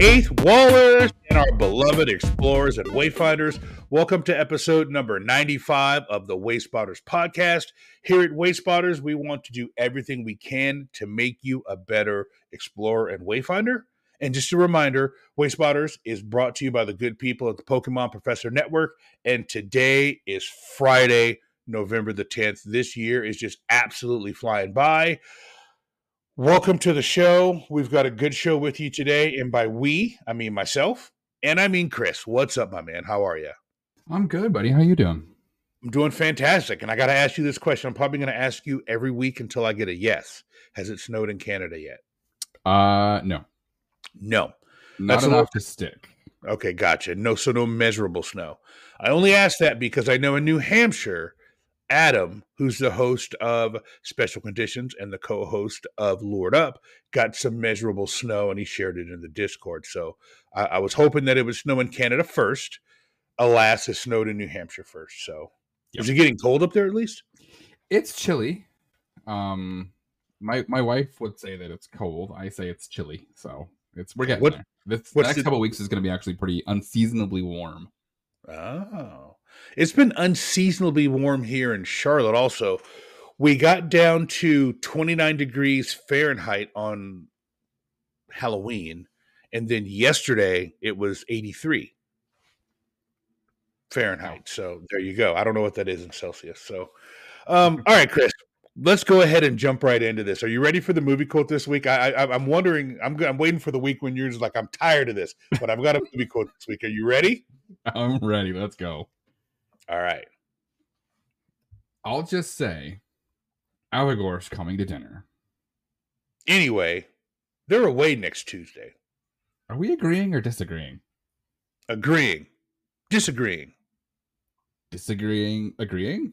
Eighth Wallers and our beloved explorers and wayfinders. Welcome to episode number 95 of the Wayspotters podcast. Here at Wayspotters, we want to do everything we can to make you a better explorer and wayfinder. And just a reminder, Wayspotters is brought to you by the good people at the Pokemon Professor Network. And today is Friday, November the 10th. This year is just absolutely flying by. Welcome to the show. We've got a good show with you today. And by we, I mean myself, and I mean Chris. What's up, my man? How are you? I'm good, buddy. How you doing? I'm doing fantastic. And I got to ask you this question. I'm probably going to ask you every week until I get a yes. Has it snowed in Canada yet? No. No. Not enough to stick. Okay, gotcha. No measurable snow. I only asked that because I know in New Hampshire, Adam, who's the host of Special Conditions and the co-host of Lured Up, got some measurable snow, and he shared it in the Discord. So I was hoping that it would snow in Canada first. Alas, it snowed in New Hampshire first. So Is it getting cold up there at least? It's chilly. My wife would say that it's cold. I say it's chilly. So we're getting there. The next couple of weeks is going to be actually pretty unseasonably warm. Oh. It's been unseasonably warm here in Charlotte also. We got down to 29 degrees Fahrenheit on Halloween, and then yesterday it was 83 Fahrenheit. So there you go. I don't know what that is in Celsius. So, all right, Chris, let's go ahead and jump right into this. Are you ready for the movie quote this week? I'm wondering, I'm waiting for the week when you're just like, I'm tired of this, but I've got a movie quote this week. Are you ready? I'm ready. Let's go. All right. I'll just say, Allegor's coming to dinner. Anyway, they're away next Tuesday. Are we agreeing or disagreeing? Agreeing. Disagreeing. Disagreeing. Agreeing?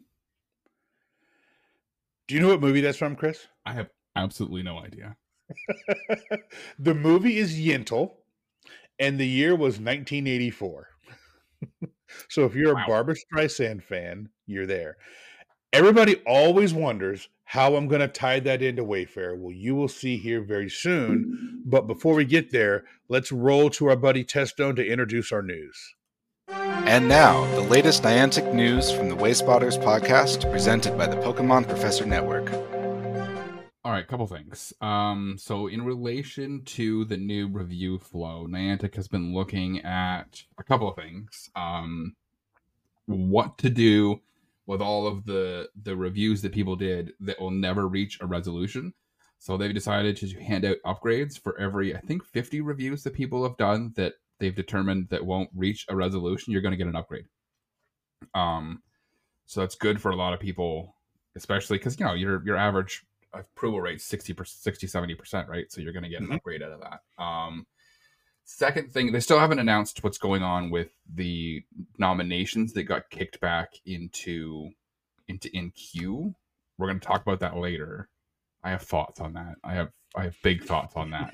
Do you know what movie that's from, Chris? I have absolutely no idea. The movie is Yentl, and the year was 1984. So if you're a Barbra Streisand fan, you're there. Everybody always wonders how I'm going to tie that into Wayfair. Well, you will see here very soon. But before we get there, let's roll to our buddy Testone to introduce our news. And now, the latest Niantic news from the Wayspotters podcast, presented by the Pokemon Professor Network. All right, couple things. So in relation to the new review flow, Niantic has been looking at a couple of things. What to do with all of the reviews that people did that will never reach a resolution. So they've decided to hand out upgrades for every, I think, 50 reviews that people have done that they've determined that won't reach a resolution. You're going to get an upgrade. So that's good for a lot of people, especially because, you know, your average approval rate 60-70%, right? So you're going to get an upgrade out of that. Second thing, they still haven't announced what's going on with the nominations that got kicked back into InQue. We're going to talk about that later. I have thoughts on that. I have big thoughts on that.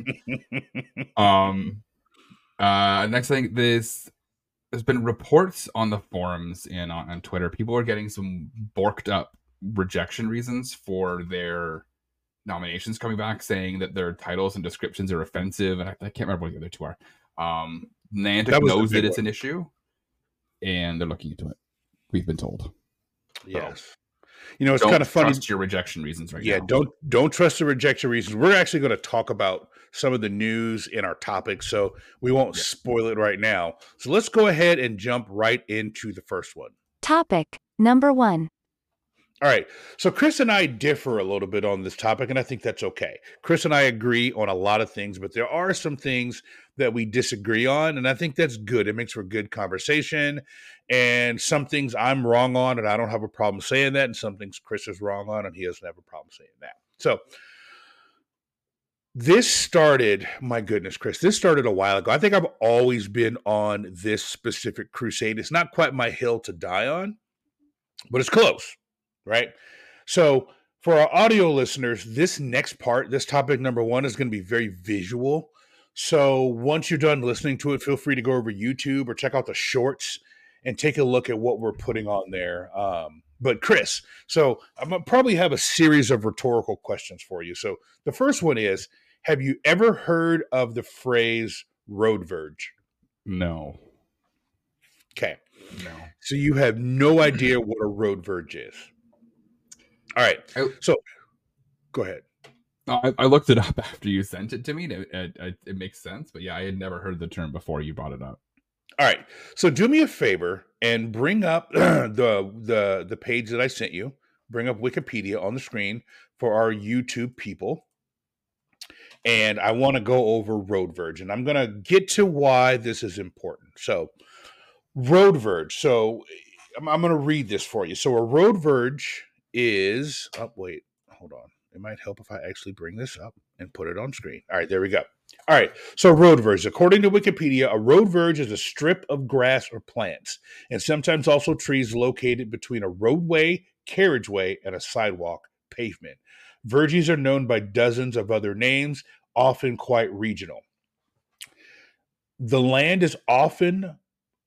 Next thing, there's been reports on the forums and on Twitter. People are getting some borked up rejection reasons for their nominations coming back, saying that their titles and descriptions are offensive, and I can't remember what the other two are. Niantic knows that it's an issue, and they're looking into it. We've been told. Yes. So, you know, it's kind of funny. Don't trust your rejection reasons right now. Yeah, don't trust the rejection reasons. We're actually going to talk about some of the news in our topic, so we won't spoil it right now. So let's go ahead and jump right into the first one. Topic number 1. All right. So Chris and I differ a little bit on this topic, and I think that's okay. Chris and I agree on a lot of things, but there are some things that we disagree on, and I think that's good. It makes for good conversation, and some things I'm wrong on, and I don't have a problem saying that, and some things Chris is wrong on, and he doesn't have a problem saying that. So this started, my goodness, Chris, this started a while ago. I think I've always been on this specific crusade. It's not quite my hill to die on, but it's close. Right? So for our audio listeners, this next part, this topic number 1 is going to be very visual. So once you're done listening to it, feel free to go over YouTube or check out the shorts and take a look at what we're putting on there. But Chris, so I'm going to probably have a series of rhetorical questions for you. So the first one is, have you ever heard of the phrase road verge? No. Okay. No. So you have no idea what a road verge is. All right. So go ahead. I looked it up after you sent it to me. It makes sense, but yeah, I had never heard the term before you brought it up. All right. So do me a favor and bring up the page that I sent you. Bring up Wikipedia on the screen for our YouTube people. And I want to go over road verge. And I'm going to get to why this is important. So road verge. So I'm going to read this for you. So a road verge is, oh, wait, hold on. It might help if I actually bring this up and put it on screen. All right, there we go. All right, so road verge. According to Wikipedia, a road verge is a strip of grass or plants, and sometimes also trees located between a roadway, carriageway, and a sidewalk pavement. Verges are known by dozens of other names, often quite regional. The land is often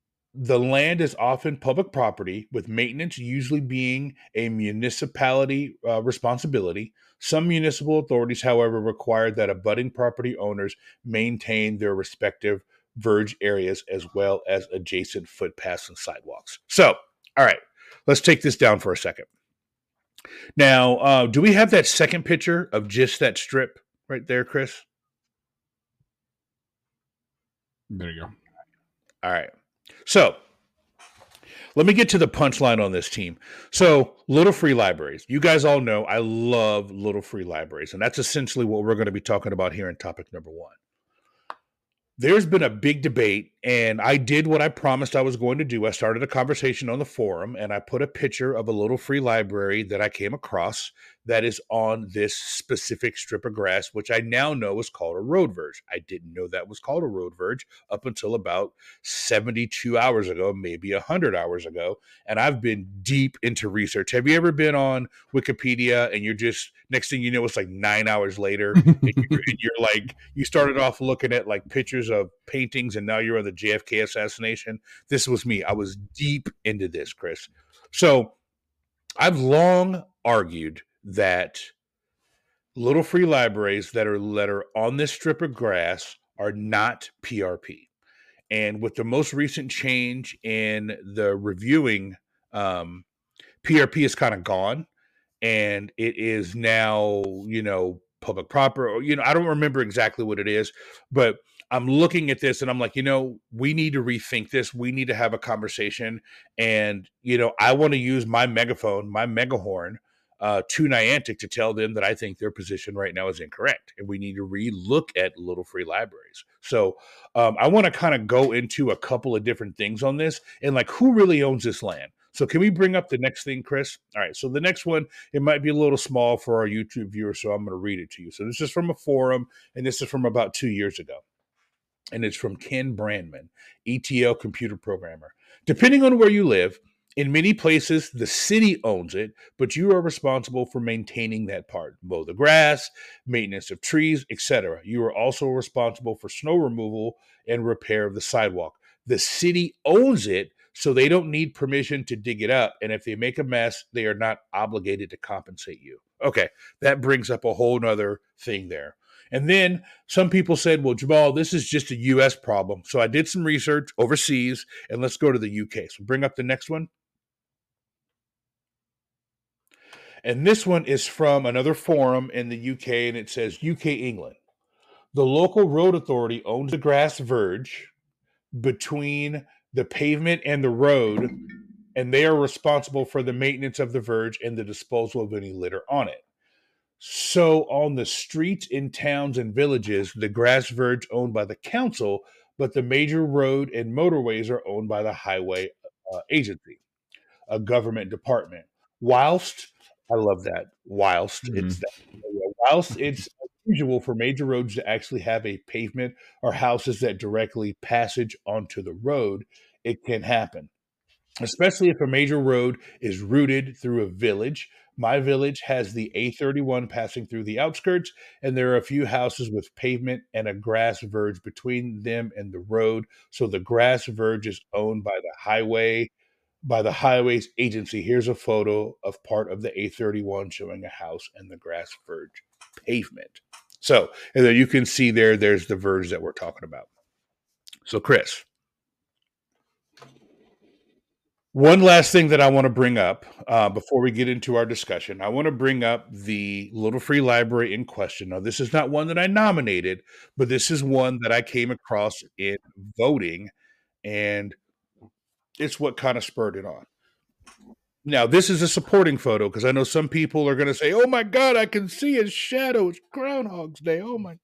public property, with maintenance usually being a municipality responsibility. Some municipal authorities, however, require that abutting property owners maintain their respective verge areas as well as adjacent footpaths and sidewalks. So, all right, let's take this down for a second. Now, do we have that second picture of just that strip right there, Chris? There you go. All right. So let me get to the punchline on this team. So Little Free Libraries. You guys all know I love Little Free Libraries, and that's essentially what we're going to be talking about here in topic number 1. There's been a big debate, and I did what I promised I was going to do. I started a conversation on the forum, and I put a picture of a Little Free Library that I came across that is on this specific strip of grass, which I now know is called a road verge. I didn't know that was called a road verge up until about 72 hours ago, maybe 100 hours ago, and I've been deep into research. Have you ever been on Wikipedia and you're just, next thing you know, it's like 9 hours later, and you're like, you started off looking at like pictures of paintings, and now you're on the JFK assassination? This was me. I was deep into this, Chris. So I've long argued that Little Free Libraries that are on this strip of grass are not PRP. And with the most recent change in the reviewing, PRP is kind of gone, and it is now, public property. I don't remember exactly what it is, but I'm looking at this and I'm like, we need to rethink this. We need to have a conversation. And, I want to use my megaphone, my megahorn, to Niantic to tell them that I think their position right now is incorrect, and we need to relook at Little Free Libraries. So I want to kind of go into a couple of different things on this, and like, who really owns this land? So can we bring up the next thing, Chris? All right. So the next one, it might be a little small for our YouTube viewers, so I'm going to read it to you. So this is from a forum, and this is from about 2 years ago. And it's from Ken Brandman, ETL computer programmer. Depending on where you live, in many places, the city owns it, but you are responsible for maintaining that part. Mow the grass, maintenance of trees, etc. You are also responsible for snow removal and repair of the sidewalk. The city owns it, so they don't need permission to dig it up. And if they make a mess, they are not obligated to compensate you. Okay, that brings up a whole nother thing there. And then some people said, well, Jamal, this is just a U.S. problem. So I did some research overseas, and let's go to the U.K. So bring up the next one. And this one is from another forum in the UK, and it says, UK, England. The local road authority owns the grass verge between the pavement and the road, and they are responsible for the maintenance of the verge and the disposal of any litter on it. So on the streets in towns and villages, the grass verge owned by the council, but the major road and motorways are owned by the highway agency, a government department. Whilst, I love that, whilst it's unusual for major roads to actually have a pavement or houses that directly passage onto the road, it can happen, especially if a major road is routed through a village. My village has the A31 passing through the outskirts, and there are a few houses with pavement and a grass verge between them and the road. So the grass verge is owned by the highways agency. Here's a photo of part of the A31 showing a house and the grass verge pavement. So, and then you can see there's the verge that we're talking about. So, Chris, one last thing that I want to bring up before we get into our discussion. I want to bring up the Little Free Library in question. Now, this is not one that I nominated, but this is one that I came across in voting, and it's what kind of spurred it on. Now, this is a supporting photo because I know some people are going to say, "Oh my God, I can see his shadow. It's Groundhog's Day." Oh my.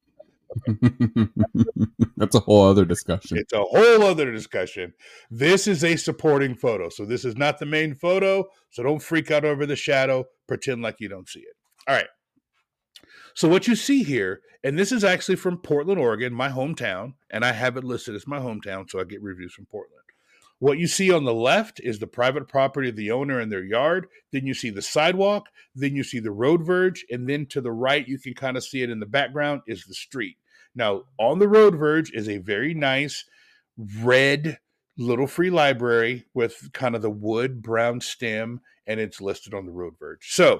That's a whole other discussion. It's a whole other discussion. This is a supporting photo. So this is not the main photo. So don't freak out over the shadow. Pretend like you don't see it. All right. So what you see here, and this is actually from Portland, Oregon, my hometown, and I have it listed as my hometown, so I get reviews from Portland. What you see on the left is the private property of the owner and their yard. Then you see the sidewalk. Then you see the road verge. And then to the right, you can kind of see it in the background, is the street. Now, on the road verge is a very nice red Little Free Library with kind of the wood brown stem, and it's listed on the road verge. So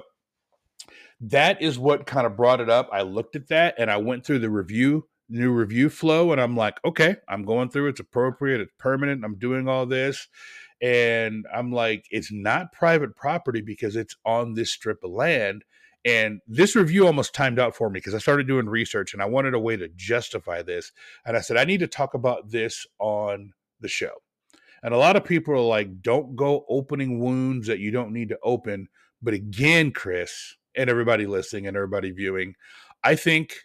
that is what kind of brought it up. I looked at that and I went through the new review flow, and I'm like, okay, I'm going through, it's appropriate, it's permanent, I'm doing all this. And I'm like, it's not private property because it's on this strip of land. And this review almost timed out for me because I started doing research and I wanted a way to justify this. And I said, I need to talk about this on the show. And a lot of people are like, don't go opening wounds that you don't need to open. But again, Chris, and everybody listening and everybody viewing, I think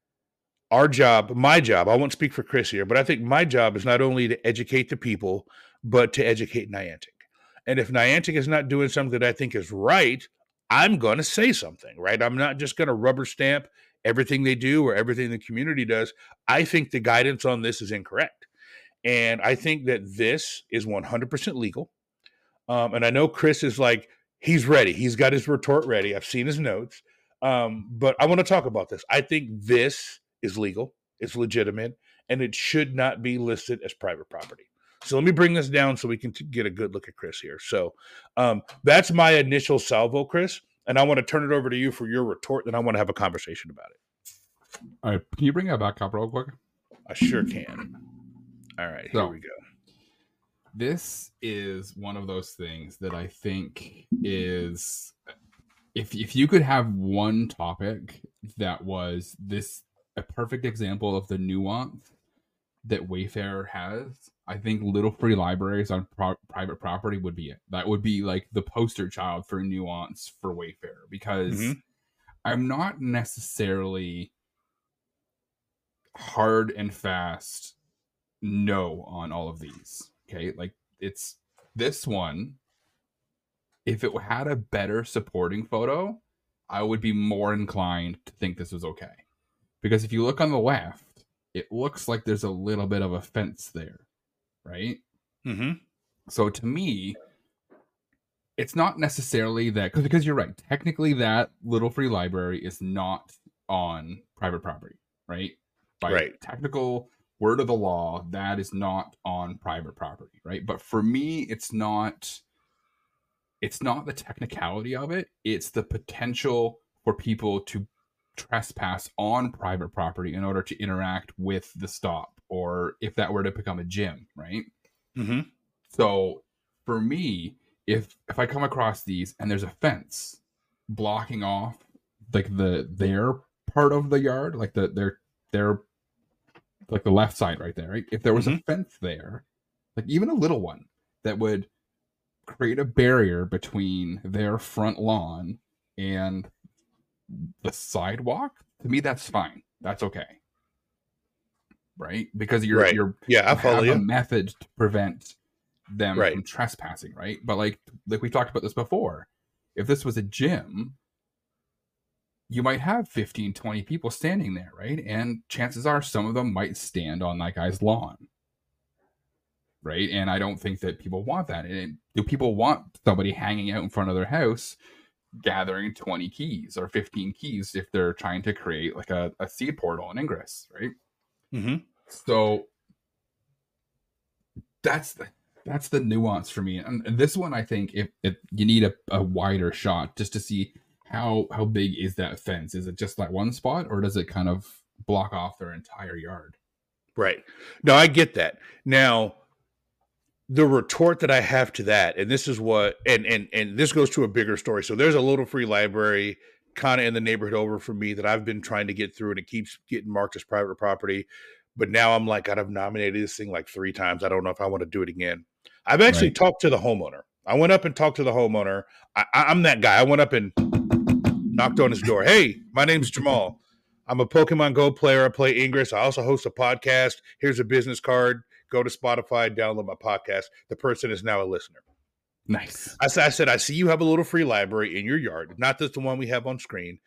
our job, my job, I won't speak for Chris here, but I think my job is not only to educate the people, but to educate Niantic. And if Niantic is not doing something that I think is right, I'm going to say something, right? I'm not just going to rubber stamp everything they do or everything the community does. I think the guidance on this is incorrect. And I think that this is 100% legal. And I know Chris is like, he's ready. He's got his retort ready. I've seen his notes. But I want to talk about this. I think this is legal. It's legitimate. And it should not be listed as private property. So let me bring this down so we can get a good look at Chris here. So that's my initial salvo, Chris. And I want to turn it over to you for your retort. Then I want to have a conversation about it. All right. Can you bring that back up real quick? I sure can. All right. Here we go. This is one of those things that I think is, if you could have one topic that was a perfect example of the nuance that Wayfair has, I think Little Free Libraries on private property would be it. That would be like the poster child for nuance for Wayfair, because I'm not necessarily hard and fast no on all of these. Okay, like it's this one. If it had a better supporting photo, I would be more inclined to think this was okay. Because if you look on the left, it looks like there's a little bit of a fence there, right? So to me, it's not necessarily that, because you're right. Technically, that Little Free Library is not on private property, right? By technical word of the law, that is not on private property, right? But for me, it's not the technicality of it. It's the potential for people to trespass on private property in order to interact with the stop, or if that were to become a gym, right? So for me, if I come across these and there's a fence blocking off like their part of the yard, like their like the left side right there, right? If there was a fence there, like even a little one that would create a barrier between their front lawn and the sidewalk, to me that's fine. That's okay. Right? Because you have a method to prevent them from trespassing, right? But like we talked about this before, if this was a gym, you might have 15, 20 people standing there, right? And chances are some of them might stand on that guy's lawn, right? And I don't think that people want that. And do people want somebody hanging out in front of their house gathering 20 keys or 15 keys if they're trying to create like a seed portal in Ingress, right? So that's the nuance for me. And this one, I think if you need a wider shot just to see how big is that fence. Is it just that one spot, or does it kind of block off their entire yard? Right. No, I get that. Now, the retort that I have to that, and this is what, and this goes to a bigger story. So there's a little free library kind of in the neighborhood over from me that I've been trying to get through, and it keeps getting marked as private property. But now I'm like, God, I've nominated this thing like 3 times. I don't know if I want to do it again. I've actually Right. talked to the homeowner. I went up and talked to the homeowner. I'm that guy. I went up and knocked on his door. Hey, my name's Jamal. I'm a Pokemon Go player. I play Ingress. I also host a podcast. Here's a business card. Go to Spotify, download my podcast. The person is now a listener. Nice. I said, I see you have a little free library in your yard. Not just the one we have on screen.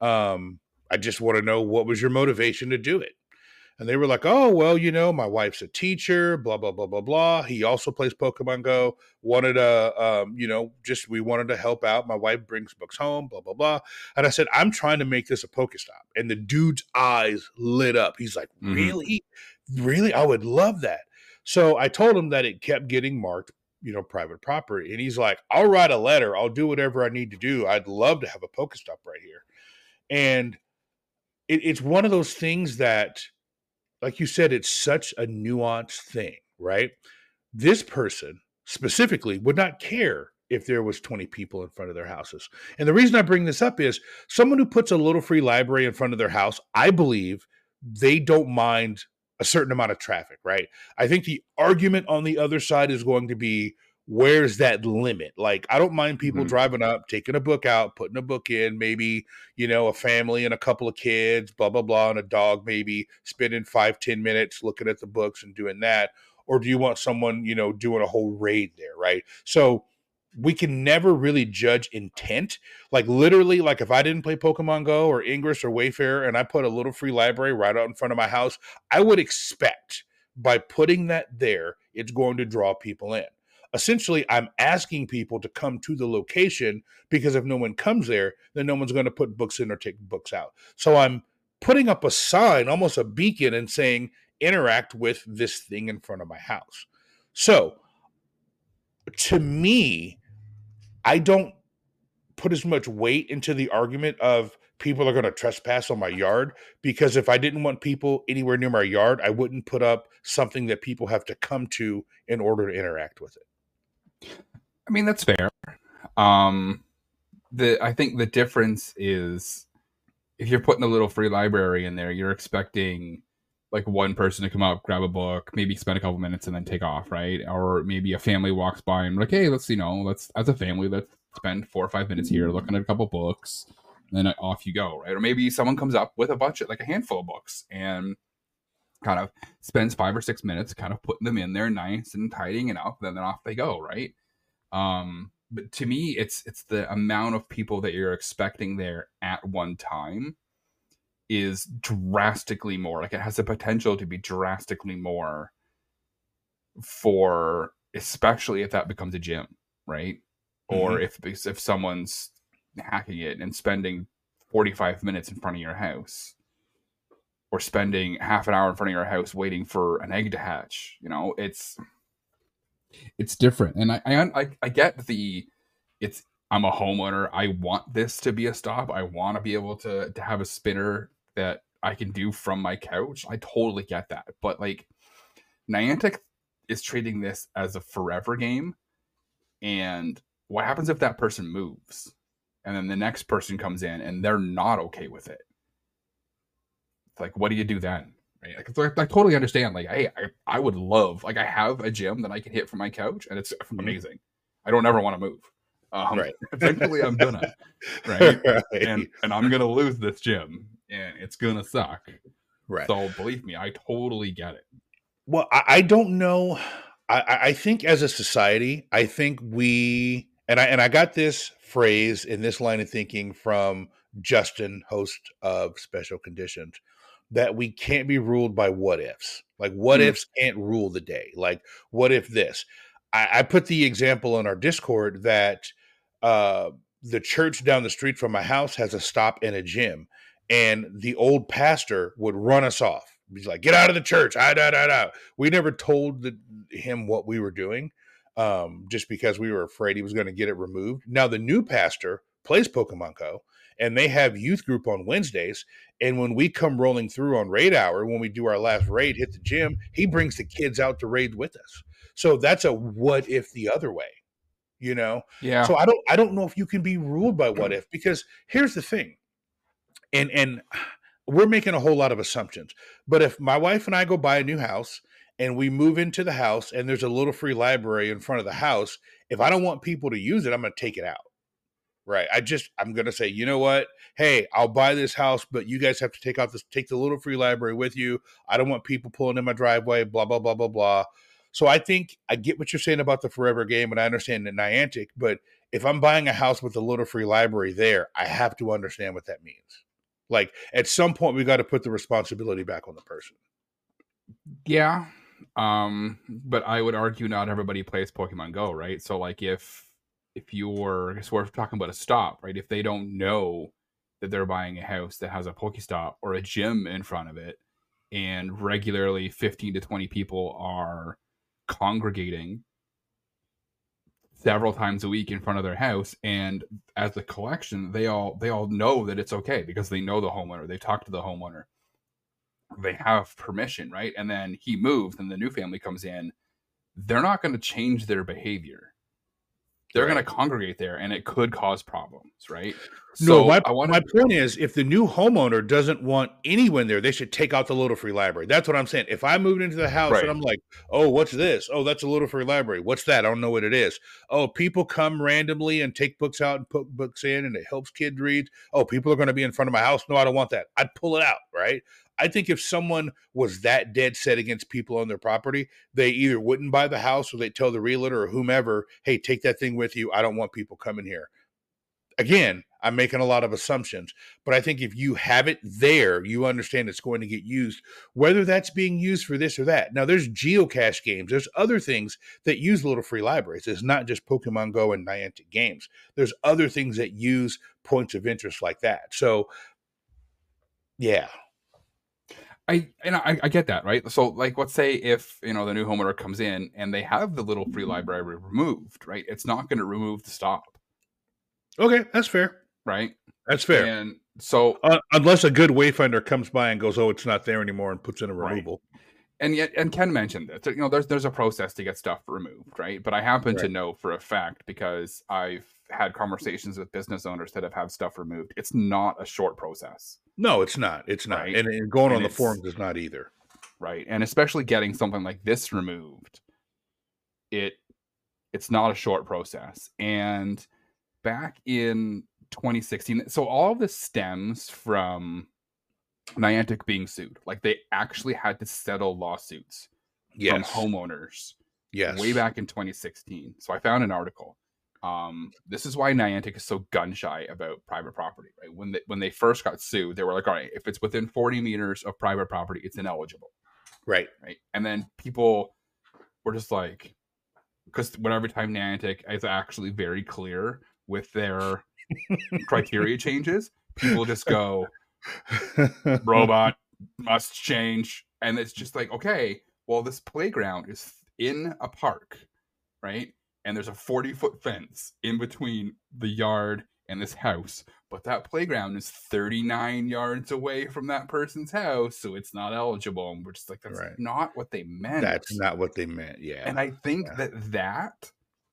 I just want to know, what was your motivation to do it? And they were like, oh, well, my wife's a teacher, blah, blah, blah, blah, blah. He also plays Pokemon Go. Wanted to, we wanted to help out. My wife brings books home, blah, blah, blah. And I said, I'm trying to make this a Pokestop. And the dude's eyes lit up. He's like, really? Really? I would love that. So I told him that it kept getting marked, private property. And he's like, I'll write a letter. I'll do whatever I need to do. I'd love to have a Pokestop right here. And it's one of those things that, like you said, it's such a nuanced thing, right? This person specifically would not care if there was 20 people in front of their houses. And the reason I bring this up is someone who puts a little free library in front of their house, I believe they don't mind a certain amount of traffic, right? I think the argument on the other side is going to be, where's that limit? Like, I don't mind people driving up, taking a book out, putting a book in, maybe, a family and a couple of kids, blah, blah, blah, and a dog, maybe spending 5-10 minutes looking at the books and doing that. Or do you want someone, doing a whole raid there, right? So we can never really judge intent. Like, literally, like if I didn't play Pokemon Go or Ingress or Wayfair and I put a little free library right out in front of my house, I would expect by putting that there, it's going to draw people in. Essentially, I'm asking people to come to the location, because if no one comes there, then no one's going to put books in or take books out. So I'm putting up a sign, almost a beacon, and saying, interact with this thing in front of my house. So to me, I don't put as much weight into the argument of people are going to trespass on my yard, because if I didn't want people anywhere near my yard, I wouldn't put up something that people have to come to in order to interact with it. I mean, that's fair. I think the difference is, if you're putting a little free library in there, you're expecting like one person to come up, grab a book, maybe spend a couple minutes and then take off, right? Or maybe a family walks by and like, hey, let's as a family, let's spend 4 or 5 minutes here looking at a couple books, and then off you go, right? Or maybe someone comes up with a bunch of, like, a handful of books and kind of spends 5 or 6 minutes kind of putting them in there nice and tidying it up, then off they go, right? But to me, it's the amount of people that you're expecting there at one time is drastically more. Like, it has the potential to be drastically more, for especially if that becomes a gym, right? Or if someone's hacking it and spending 45 minutes in front of your house, or spending half an hour in front of your house waiting for an egg to hatch, it's different. And I get I'm a homeowner. I want this to be a stop. I want to be able to have a spinner that I can do from my couch. I totally get that. But like, Niantic is treating this as a forever game. And what happens if that person moves and then the next person comes in and they're not okay with it? It's like, what do you do then? Right? Like, I totally understand. Like, hey, I would love, like, I have a gym that I can hit from my couch and it's amazing. I don't ever want to move. Right. Eventually I'm gonna, right? And I'm gonna lose this gym and it's gonna suck. Right. So believe me, I totally get it. Well, I don't know. I think as a society, I think we, and I got this phrase in this line of thinking from Justin, host of Special Conditions, that we can't be ruled by what ifs. Like, what ifs can't rule the day. Like, what if this? I put the example in our Discord that the church down the street from my house has a stop and a gym, and the old pastor would run us off. He's like, get out of the church. We never told him what we were doing, just because we were afraid he was going to get it removed. Now, the new pastor plays Pokemon Go, and they have youth group on Wednesdays. And when we come rolling through on raid hour, when we do our last raid, hit the gym, he brings the kids out to raid with us. So that's a what if the other way, you know? Yeah. So I don't know if you can be ruled by what if, because here's the thing. And we're making a whole lot of assumptions. But if my wife and I go buy a new house and we move into the house and there's a little free library in front of the house, if I don't want people to use it, I'm going to take it out. Right. I'm going to say, you know what? Hey, I'll buy this house, but you guys have to take the little free library with you. I don't want people pulling in my driveway, blah, blah, blah, blah, blah. So I think I get what you're saying about the forever game, and I understand the Niantic, but if I'm buying a house with a little free library there, I have to understand what that means. Like, at some point, we got to put the responsibility back on the person. Yeah. But I would argue not everybody plays Pokemon Go, right? So like if we're talking about a stop, right? If they don't know that they're buying a house that has a Pokestop or a gym in front of it, and regularly 15 to 20 people are congregating several times a week in front of their house, and as a collection, they all know that it's okay because they know the homeowner. They talk to the homeowner. They have permission, right? And then he moves, and the new family comes in. They're not going to change their behavior. They're going to congregate there, and it could cause problems, right? So my point is, if the new homeowner doesn't want anyone there, they should take out the little free library. That's what I'm saying. If I moved into the house and I'm like, oh, what's this? Oh, that's a little free library. What's that? I don't know what it is. Oh, people come randomly and take books out and put books in, and it helps kids read. Oh, people are going to be in front of my house. No, I don't want that. I'd pull it out, right? I think if someone was that dead set against people on their property, they either wouldn't buy the house or they tell the realtor or whomever, hey, take that thing with you. I don't want people coming here. Again, I'm making a lot of assumptions, but I think if you have it there, you understand it's going to get used, whether that's being used for this or that. Now, there's geocache games. There's other things that use little free libraries. It's not just Pokemon Go and Niantic games. There's other things that use points of interest like that. So, yeah. I get that, right? So like, let's say if, the new homeowner comes in and they have the little free library removed, right? It's not going to remove the stop. Okay, that's fair. Right? That's fair. And so unless a good wayfinder comes by and goes, oh, it's not there anymore, and puts in a removal. Right. And Ken mentioned this, there's a process to get stuff removed, right? But I happen to know for a fact, because I've had conversations with business owners that have had stuff removed. It's not a short process. No, it's not. It's not. Right? And going on the forums is not either. Right. And especially getting something like this removed, it's not a short process. And back in 2016, so all of this stems from Niantic being sued. Like, they actually had to settle lawsuits from homeowners way back in 2016. So I found an article. This is why Niantic is so gun shy about private property, right? When they first got sued, they were like, all right, if it's within 40 meters of private property, it's ineligible. Right. And then people were just like, because every time Niantic is actually very clear with their criteria changes, people just go, robot must change. And it's just like, okay, well, this playground is in a park, right? And there's a 40-foot fence in between the yard and this house. But that playground is 39 yards away from that person's house, so it's not eligible. And we're just like, that's not what they meant. That's not what they meant, yeah. And I think that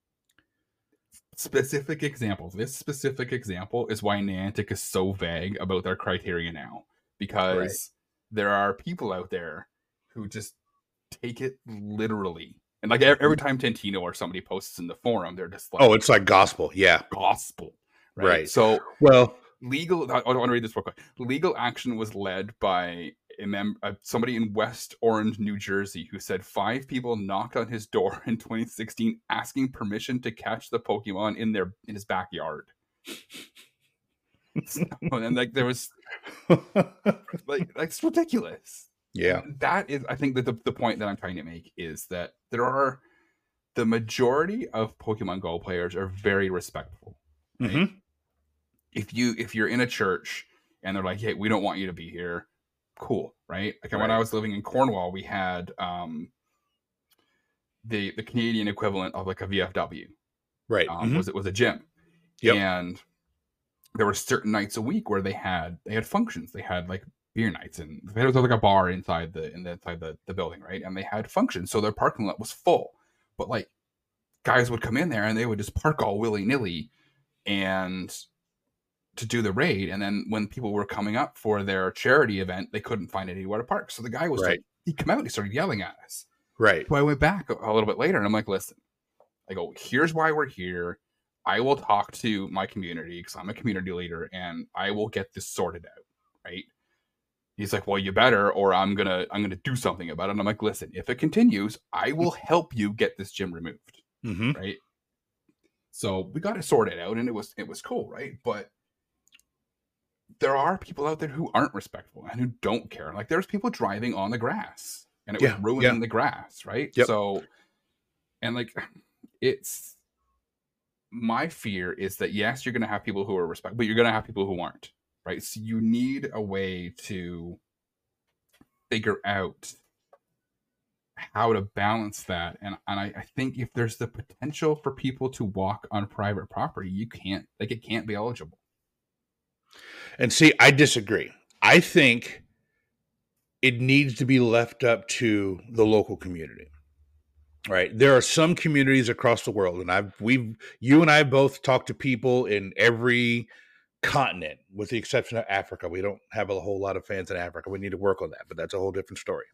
specific example, this specific example is why Niantic is so vague about their criteria now. Because there are people out there who just take it literally. And like every time Tantino or somebody posts in the forum, they're just like, oh, it's like gospel. Yeah. Gospel. Right. So, well, I want to read this real quick. Legal action was led by somebody in West Orange, New Jersey, who said 5 people knocked on his door in 2016 asking permission to catch the Pokemon in his backyard. And like there was like it's ridiculous. Yeah. That is, I think that the point that I'm trying to make is that the majority of Pokemon Go players are very respectful. Right? Mm-hmm. If you're in a church and they're like, hey, we don't want you to be here, cool, right? Like when I was living in Cornwall, we had the Canadian equivalent of like a VFW. Right. Was a gym. Yep. And there were certain nights a week where they had functions. They had like beer nights, and there was like a bar inside the building, right? And they had functions, so their parking lot was full. But like guys would come in there and they would just park all willy nilly and to do the raid. And then when people were coming up for their charity event, they couldn't find anywhere to park. So the guy was Right. like, he came out and he started yelling at us. Right. So I went back a little bit later and I'm like, listen, I go, here's why we're here. I will talk to my community because I'm a community leader and I will get this sorted out. Right. He's like, well, you better, or I'm gonna do something about it. And I'm like, listen, if it continues, I will help you get this gym removed. Mm-hmm. Right. So we got it sorted out and it was cool, right? But there are people out there who aren't respectful and who don't care. Like there's people driving on the grass and it was ruining the grass, right? Yep. So, and like, it's, my fear is that yes, you're going to have people who are respectful, but you're going to have people who aren't, right? So you need a way to figure out how to balance that. And I think if there's the potential for people to walk on private property, you can't, like, it can't be eligible. And see, I disagree. I think it needs to be left up to the local community. Right. There are some communities across the world, and you and I both talked to people in every continent, with the exception of Africa. We don't have a whole lot of fans in Africa. We need to work on that, but that's a whole different story.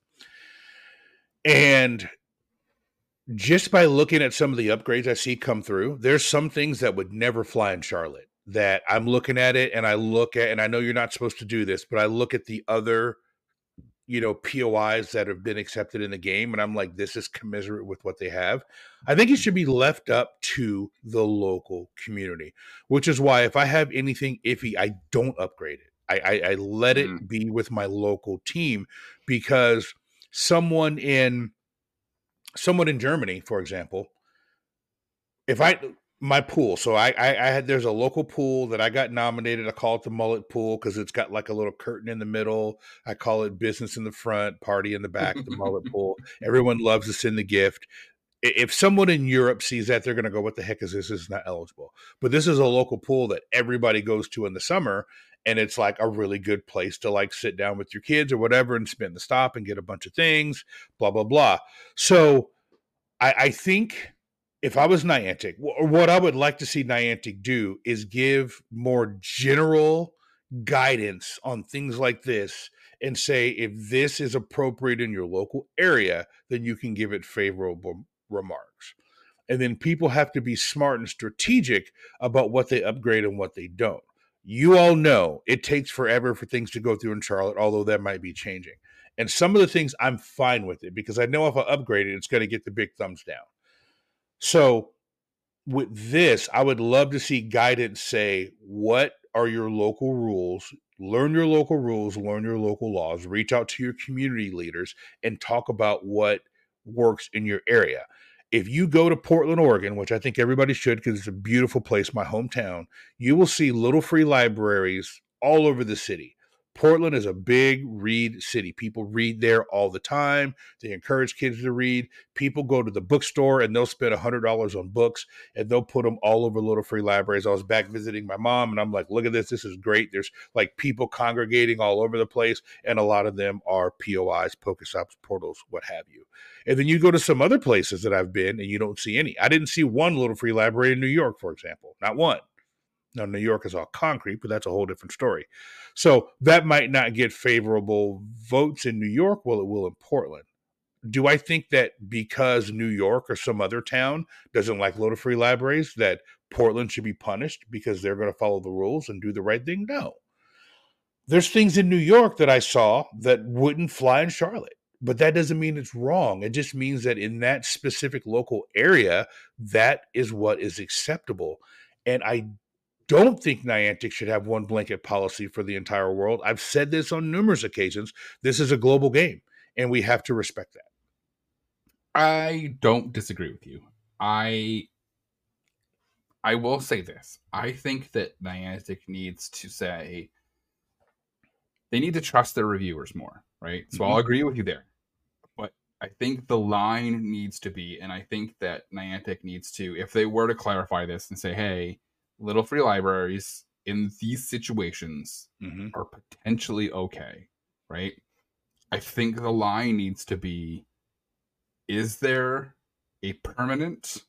And just by looking at some of the upgrades I see come through, there's some things that would never fly in Charlotte that I'm looking at it and I know you're not supposed to do this, but I look at the other, POIs that have been accepted in the game. And I'm like, this is commensurate with what they have. I think it should be left up to the local community, which is why if I have anything iffy, I don't upgrade it. I let it be with my local team, because someone in Germany, for example, my pool. So I had, there's a local pool that I got nominated. I call it the mullet pool because it's got like a little curtain in the middle. I call it business in the front, party in the back, the mullet pool. Everyone loves to send the gift. If someone in Europe sees that, they're going to go, what the heck is this? This is not eligible. But this is a local pool that everybody goes to in the summer. And it's like a really good place to like sit down with your kids or whatever and spend the stop and get a bunch of things, blah, blah, blah. So I think if I was Niantic, what I would like to see Niantic do is give more general guidance on things like this and say, if this is appropriate in your local area, then you can give it favorable remarks. And then people have to be smart and strategic about what they upgrade and what they don't. You all know it takes forever for things to go through in Charlotte, although that might be changing. And some of the things I'm fine with it because I know if I upgrade it, it's going to get the big thumbs down. So with this, I would love to see guidance say, what are your local rules? Learn your local rules, learn your local laws, reach out to your community leaders and talk about what works in your area. If you go to Portland, Oregon, which I think everybody should because it's a beautiful place, my hometown, you will see little free libraries all over the city. Portland is a big read city. People read there all the time. They encourage kids to read. People go to the bookstore and they'll spend $100 on books and they'll put them all over little free libraries. I was back visiting my mom and I'm like, look at this. This is great. There's like people congregating all over the place. And a lot of them are POIs, Pokestops, portals, what have you. And then you go to some other places that I've been and you don't see any. I didn't see one little free library in New York, for example. Not one. Now, New York is all concrete, but that's a whole different story. So that might not get favorable votes in New York. Well, it will in Portland. Do I think that because New York or some other town doesn't like little free libraries, that Portland should be punished because they're going to follow the rules and do the right thing? No. There's things in New York that I saw that wouldn't fly in Charlotte, but that doesn't mean it's wrong. It just means that in that specific local area, that is what is acceptable. And I don't think Niantic should have one blanket policy for the entire world. I've said this on numerous occasions. This is a global game, and we have to respect that. I don't disagree with you. I will say this. I think that Niantic needs to say they need to trust their reviewers more, right? So I'll agree with you there. But I think the line needs to be, and I think that Niantic needs to, if they were to clarify this and say, hey, little free libraries, in these situations are potentially okay, right? I think the line needs to be, is there a permanent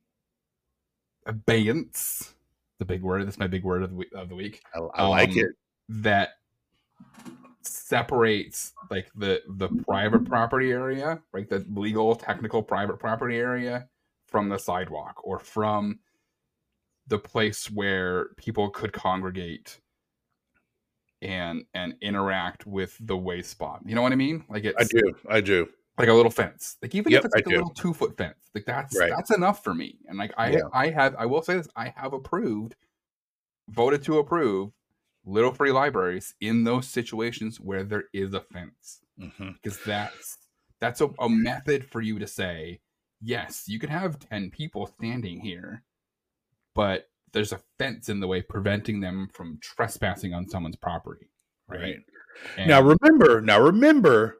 abeyance? The big word. That's my big word of the week. I like it. That separates like the private property area, right? The legal, technical private property area from the sidewalk, or from the place where people could congregate and interact with the waste spot. You know what I mean? Like I do. Like a little fence. Like even if it's like a little 2-foot fence, like that's enough for me. And like I will say this, I have voted to approve little free libraries in those situations where there is a fence. Because that's a method for you to say, yes, you can have 10 people standing here, but there's a fence in the way preventing them from trespassing on someone's property. Right. Now remember,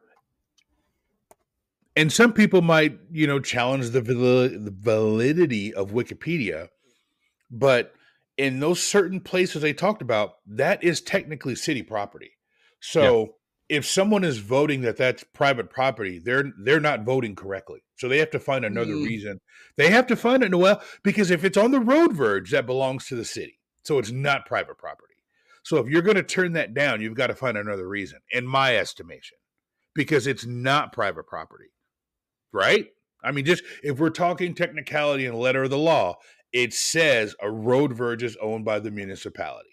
and some people might, challenge the validity of Wikipedia, but in those certain places they talked about, that is technically city property. So if someone is voting that that's private property, they're not voting correctly. So they have to find another reason. They have to find it, Noel, because if it's on the road verge, that belongs to the city. So it's not private property. So if you're going to turn that down, you've got to find another reason, in my estimation, because it's not private property, right? I mean, just if we're talking technicality and letter of the law, it says a road verge is owned by the municipality.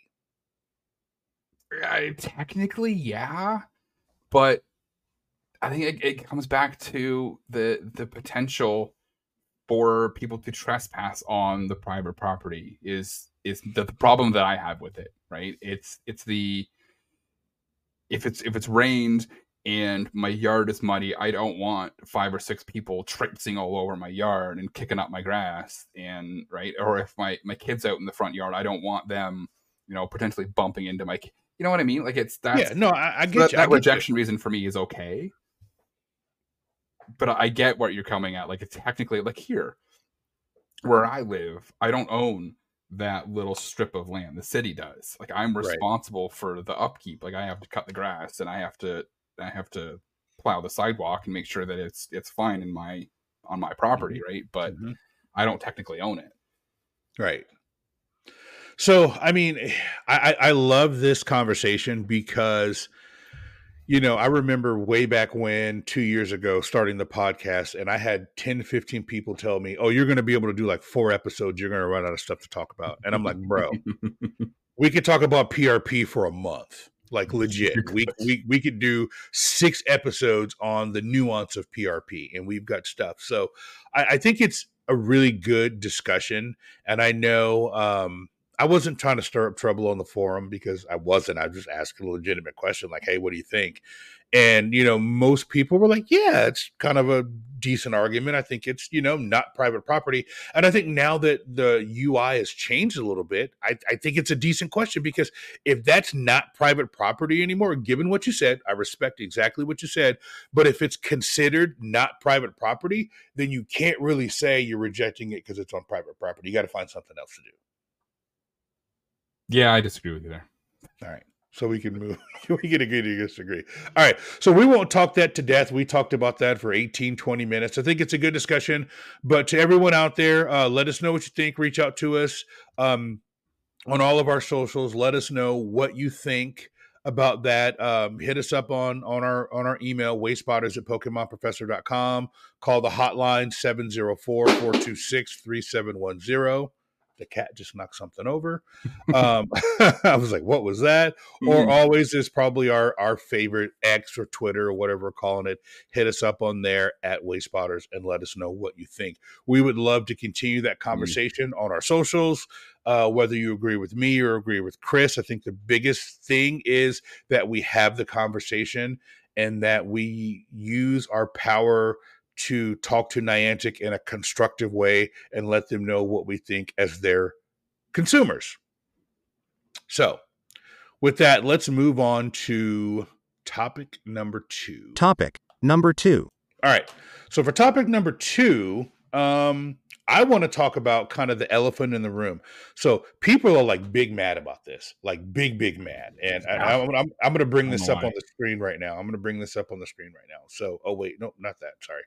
Technically, yeah. But I think it comes back to the potential for people to trespass on the private property is the problem that I have with it, right? It's the if it's rained and my yard is muddy, I don't want 5 or 6 people traipsing all over my yard and kicking up my grass, and right. Or if my kid's out in the front yard, I don't want them, potentially bumping into my. You know what I mean? Like it's that. Yeah, no, I get you. That rejection reason for me is okay, but I get what you're coming at. Like it's technically like here, where I live, I don't own that little strip of land. The city does. Like I'm responsible for the upkeep. Like I have to cut the grass and I have to plow the sidewalk and make sure that it's fine on my property, right? But I don't technically own it. Right. So, I mean, I love this conversation because, I remember way back when 2 years ago starting the podcast, and I had 10, 15 people tell me, oh, you're going to be able to do like 4 episodes. You're going to run out of stuff to talk about. And I'm like, bro, we could talk about PRP for a month. Like legit, we could do 6 episodes on the nuance of PRP, and we've got stuff. So I think it's a really good discussion. And I know I wasn't trying to stir up trouble on the forum because I wasn't. I was just asking a legitimate question like, hey, what do you think? And, most people were like, yeah, it's kind of a decent argument. I think it's, not private property. And I think now that the UI has changed a little bit, I think it's a decent question, because if that's not private property anymore, given what you said, I respect exactly what you said. But if it's considered not private property, then you can't really say you're rejecting it because it's on private property. You got to find something else to do. Yeah, I disagree with you there. All right. So we can move. We can agree to disagree. All right. So we won't talk that to death. We talked about that for 18, 20 minutes. I think it's a good discussion. But to everyone out there, let us know what you think. Reach out to us on all of our socials. Let us know what you think about that. Hit us up on our email, wastespotters@pokemonprofessor.com. Call the hotline 704-426-3710. The cat just knocked something over. I was like, what was that? Or always is probably our favorite X or Twitter or whatever we're calling it. Hit us up on there at Waste Spotters and let us know what you think. We would love to continue that conversation on our socials, whether you agree with me or agree with Chris. I think the biggest thing is that we have the conversation and that we use our power to talk to Niantic in a constructive way and let them know what we think as their consumers. So with that, let's move on to topic number 2. Topic number 2. All right. So for topic number 2, I want to talk about kind of the elephant in the room. So people are like big mad about this, like big mad. And Yeah. I'm going to bring I don't this know up why. on the screen right now. I'm going to bring this up on the screen right now. So, oh wait, no, not that. Sorry.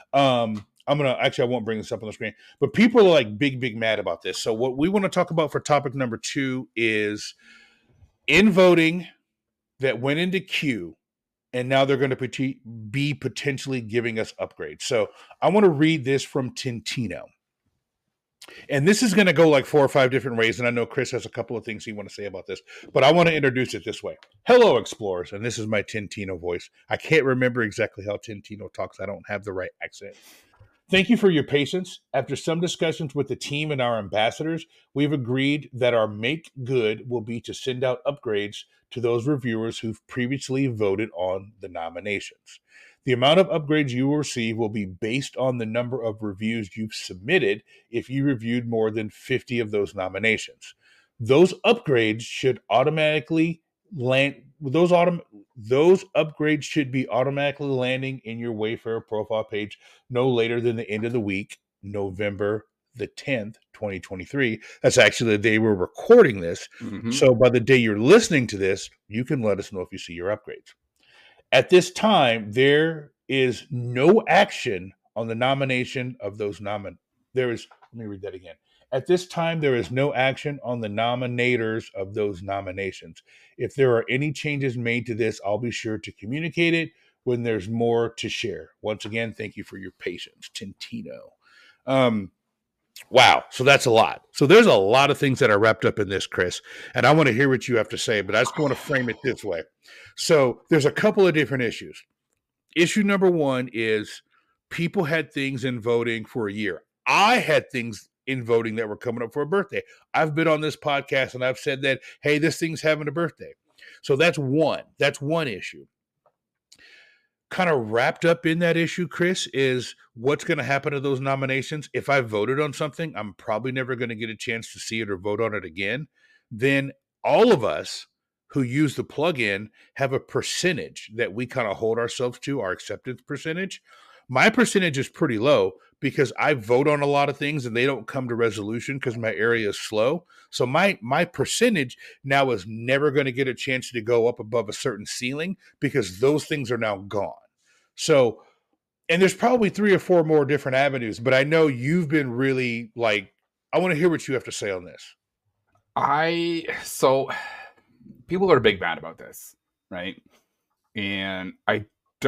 I won't bring this up on the screen, but people are like big mad about this. So what we want to talk about for topic number 2 is in voting that went into queue, and now they're going to be potentially giving us upgrades. So I want to read this from Tintino. And this is going to go like 4 or 5 different ways. And I know Chris has a couple of things he want to say about this, but I want to introduce it this way. Hello, explorers. And this is my Tintino voice. I can't remember exactly how Tintino talks. I don't have the right accent. Thank you for your patience. After some discussions with the team and our ambassadors, we've agreed that our make good will be to send out upgrades to those reviewers who've previously voted on the nominations. The amount of upgrades you will receive will be based on the number of reviews you've submitted if you reviewed more than 50 of those nominations. Those upgrades should automatically land those upgrades should be automatically landing in your Wayfarer profile page no later than the end of the week, November the 10th, 2023. That's actually the day we're recording this. Mhm. So by the day you're listening to this, you can let us know if you see your upgrades. At this time, there is no action on the nomination of those let me read that again. At this time, there is no action on the nominators of those nominations. If there are any changes made to this, I'll be sure to communicate it when there's more to share. Once again, thank you for your patience, Tintino. Wow. So that's a lot. So there's a lot of things that are wrapped up in this, Chris. And I want to hear what you have to say, but I just want to frame it this way. So there's a couple of different issues. Issue number 1 is people had things in voting for a year. I had things in voting that were coming up for a birthday. I've been on this podcast and I've said that, hey, this thing's having a birthday. So that's one. That's one issue. Kind of wrapped up in that issue, Chris, is what's going to happen to those nominations. If I voted on something, I'm probably never going to get a chance to see it or vote on it again. Then all of us who use the plugin have a percentage that we kind of hold ourselves to, our acceptance percentage. My percentage is pretty low because I vote on a lot of things and they don't come to resolution because my area is slow. So my percentage now is never going to get a chance to go up above a certain ceiling because those things are now gone. So, and there's probably 3 or 4 more different avenues, but I know you've been really like, I want to hear what you have to say on this. So people are big mad about this, right? And I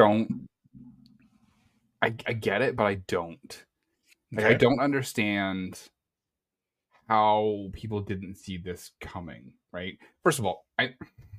get it, but I don't. Like, Okay. I don't understand how people didn't see this coming, right? First of all, I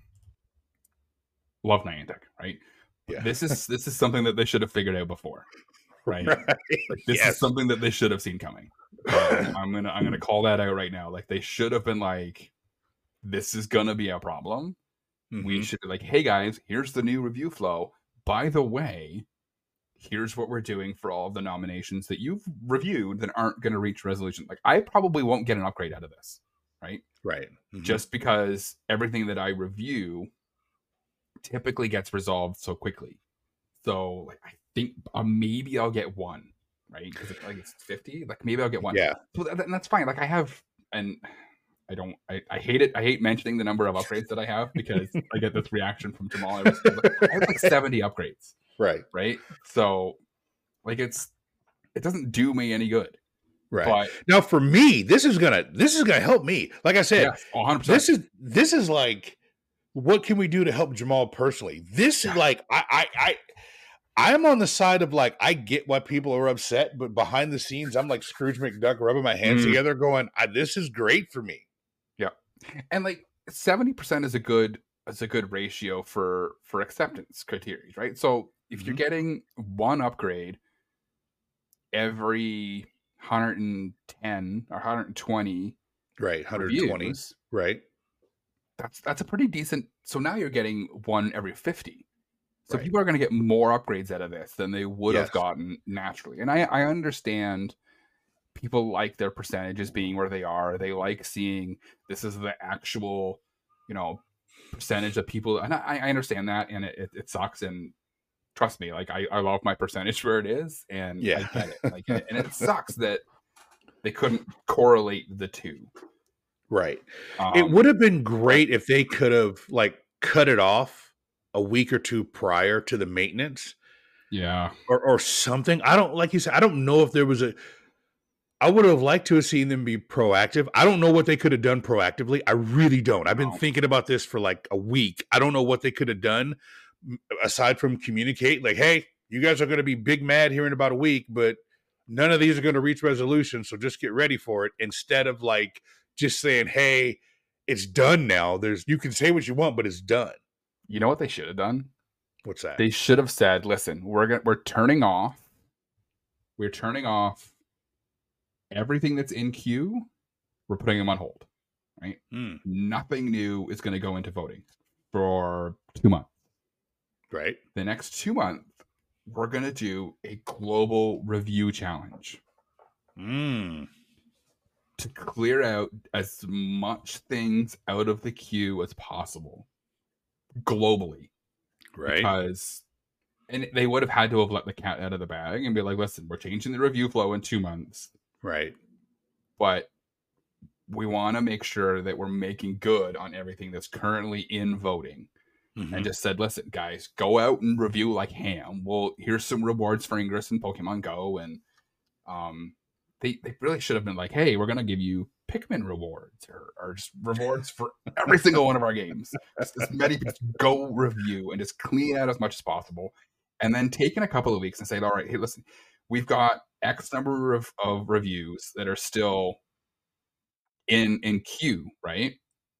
love Niantic, right? Yeah. This is something that they should have figured out before, right? Like, this Yes. is something that they should have seen coming. I'm gonna call that out right now. Like, they should have been like, this is gonna be a problem. We should be like, hey guys, here's the new review flow. By the way, here's what we're doing for all of the nominations that you've reviewed that aren't going to reach resolution. Like, I probably won't get an upgrade out of this, right? Right. Mm-hmm. Just because everything that I review typically gets resolved so quickly. So, like, I think maybe I'll get one, right? Because it's 50. Like, maybe I'll get one. Yeah. So and that's fine. Like, I have, and I hate it. I hate mentioning the number of upgrades that I have because I get this reaction from Jamal. I have like 70 upgrades. Right. So, like, it doesn't do me any good. Right. But now for me, this is gonna help me. Like I said, yes, 100%. This is like, what can we do to help Jamal personally? This is like, I'm on the side of like, I get why people are upset, but behind the scenes, I'm like Scrooge McDuck rubbing my hands together going, this is great for me. Yeah. And like 70% is a good ratio for acceptance criteria, right? So if you're getting one upgrade every 110 or 120, right, 120, reviews, right, that's a pretty decent. So now you're getting one every 50. So people are going to get more upgrades out of this than they would have gotten naturally. And I understand people like their percentages being where they are. They like seeing this is the actual, percentage of people. And I understand that, and it sucks. And trust me, like I love my percentage where it is, and I get it. Like, and it sucks that they couldn't correlate the two. Right. It would have been great if they could have like cut it off a week or two prior to the maintenance. Yeah. Or something. I don't, like you said, I don't know if there was I would have liked to have seen them be proactive. I don't know what they could have done proactively. I really don't. I've been thinking about this for like a week. I don't know what they could have done aside from communicate like, hey, you guys are going to be big mad here in about a week, but none of these are going to reach resolution. So just get ready for it. Instead of like just saying, hey, it's done now. You can say what you want, but it's done. You know what they should have done? What's that? They should have said, listen, we're turning off everything that's in queue. We're putting them on hold, right? Nothing new is going to go into voting for 2 months. Right. The next 2 months, we're going to do a global review challenge to clear out as much things out of the queue as possible globally. Right. Because, and they would have had to have let the cat out of the bag and be like, listen, we're changing the review flow in 2 months. Right. But we want to make sure that we're making good on everything that's currently in voting. And just said, listen, guys, go out and review like ham. Well, here's some rewards for Ingress and Pokemon Go. And they really should have been like, hey, we're going to give you Pikmin rewards or just rewards for every single one of our games. Just go review and just clean out as much as possible. And then take in a couple of weeks and say, all right, hey, listen, we've got X number of reviews that are still in queue, right?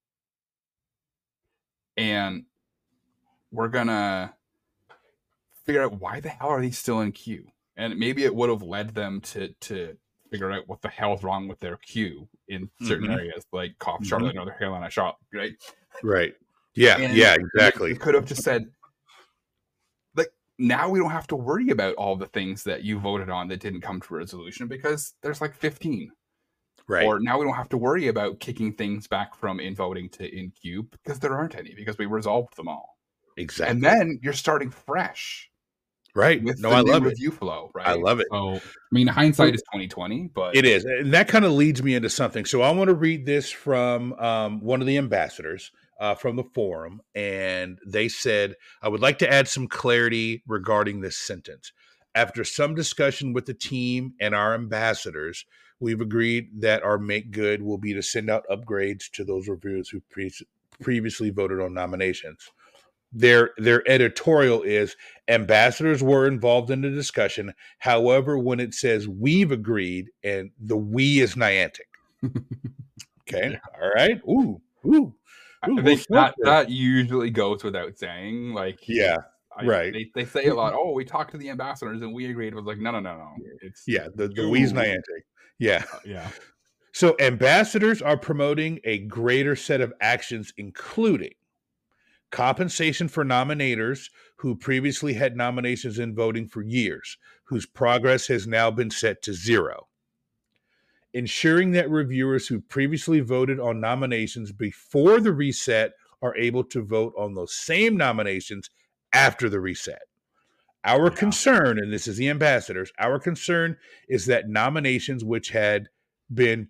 And we're gonna figure out why the hell are these still in queue, and maybe it would have led them to figure out what the hell's wrong with their queue in certain areas, like cough, Charlotte, North Carolina shop, right? Right. Yeah. And yeah. Exactly. They could have just said, like, now we don't have to worry about all the things that you voted on that didn't come to a resolution because there's like 15. Right. Or now we don't have to worry about kicking things back from in voting to in queue because there aren't any because we resolved them all. Exactly. And then you're starting fresh. Right. With I love review flow, right? I love it. So, I mean, hindsight is 2020, but it is. And that kind of leads me into something. So I want to read this from one of the ambassadors from the forum. And they said, I would like to add some clarity regarding this sentence. After some discussion with the team and our ambassadors, we've agreed that our make good will be to send out upgrades to those reviewers who previously voted on nominations. Their editorial is ambassadors were involved in the discussion. However, when it says we've agreed and the we is Niantic. Okay. Yeah. All right. Ooh. I think that usually goes without saying. Like, yeah. Right. They say a lot. Oh, we talked to the ambassadors and we agreed. It was like, no. It's the we's Niantic. Yeah. Yeah. So ambassadors are promoting a greater set of actions, including compensation for nominators who previously had nominations in voting for years, whose progress has now been set to 0. Ensuring that reviewers who previously voted on nominations before the reset are able to vote on those same nominations after the reset. Our concern, and this is the ambassadors, our concern is that nominations which had been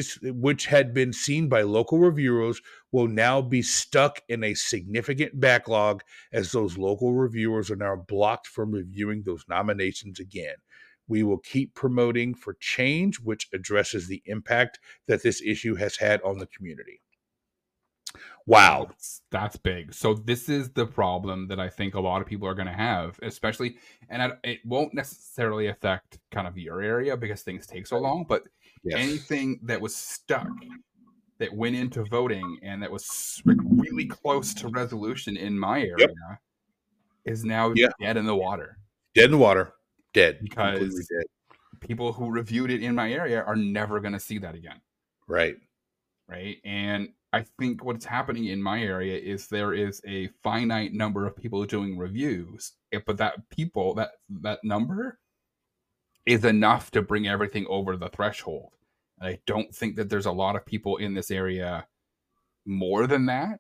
seen by local reviewers will now be stuck in a significant backlog as those local reviewers are now blocked from reviewing those nominations again. We will keep promoting for change, which addresses the impact that this issue has had on the community. Wow. That's big. So this is the problem that I think a lot of people are going to have, especially, and it won't necessarily affect kind of your area because things take so long, but anything that was stuck, that went into voting and that was really close to resolution in my area is now dead in the water. Dead in the water. Dead. Because people who reviewed it in my area are never going to see that again. Right. Right. And I think what's happening in my area is there is a finite number of people doing reviews, but that number is enough to bring everything over the threshold. And I don't think that there's a lot of people in this area more than that.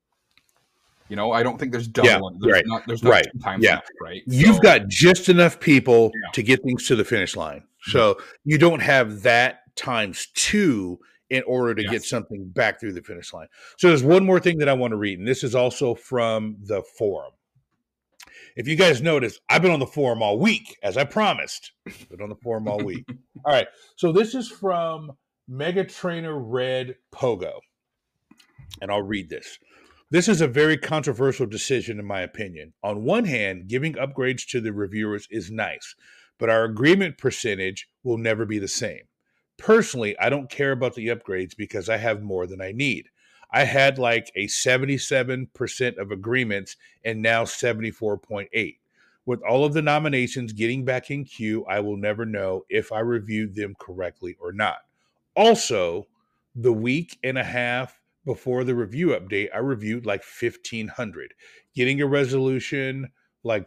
You know, I don't think there's double. There's not 2 times that, right? You've got just enough people to get things to the finish line. So you don't have that times 2 in order to get Yes. something back through the finish line. So there's one more thing that I want to read, and this is also from the forum. If you guys notice, I've been on the forum all week, as I promised. Been on the forum all week. All right. So this is from Mega Trainer Red Pogo. And I'll read this. This is a very controversial decision, in my opinion. On one hand, giving upgrades to the reviewers is nice, but our agreement percentage will never be the same. Personally, I don't care about the upgrades because I have more than I need. I had like a 77% of agreements and now 74.8. With all of the nominations getting back in queue, I will never know if I reviewed them correctly or not. Also, the week and a half before the review update, I reviewed like 1,500, getting a resolution like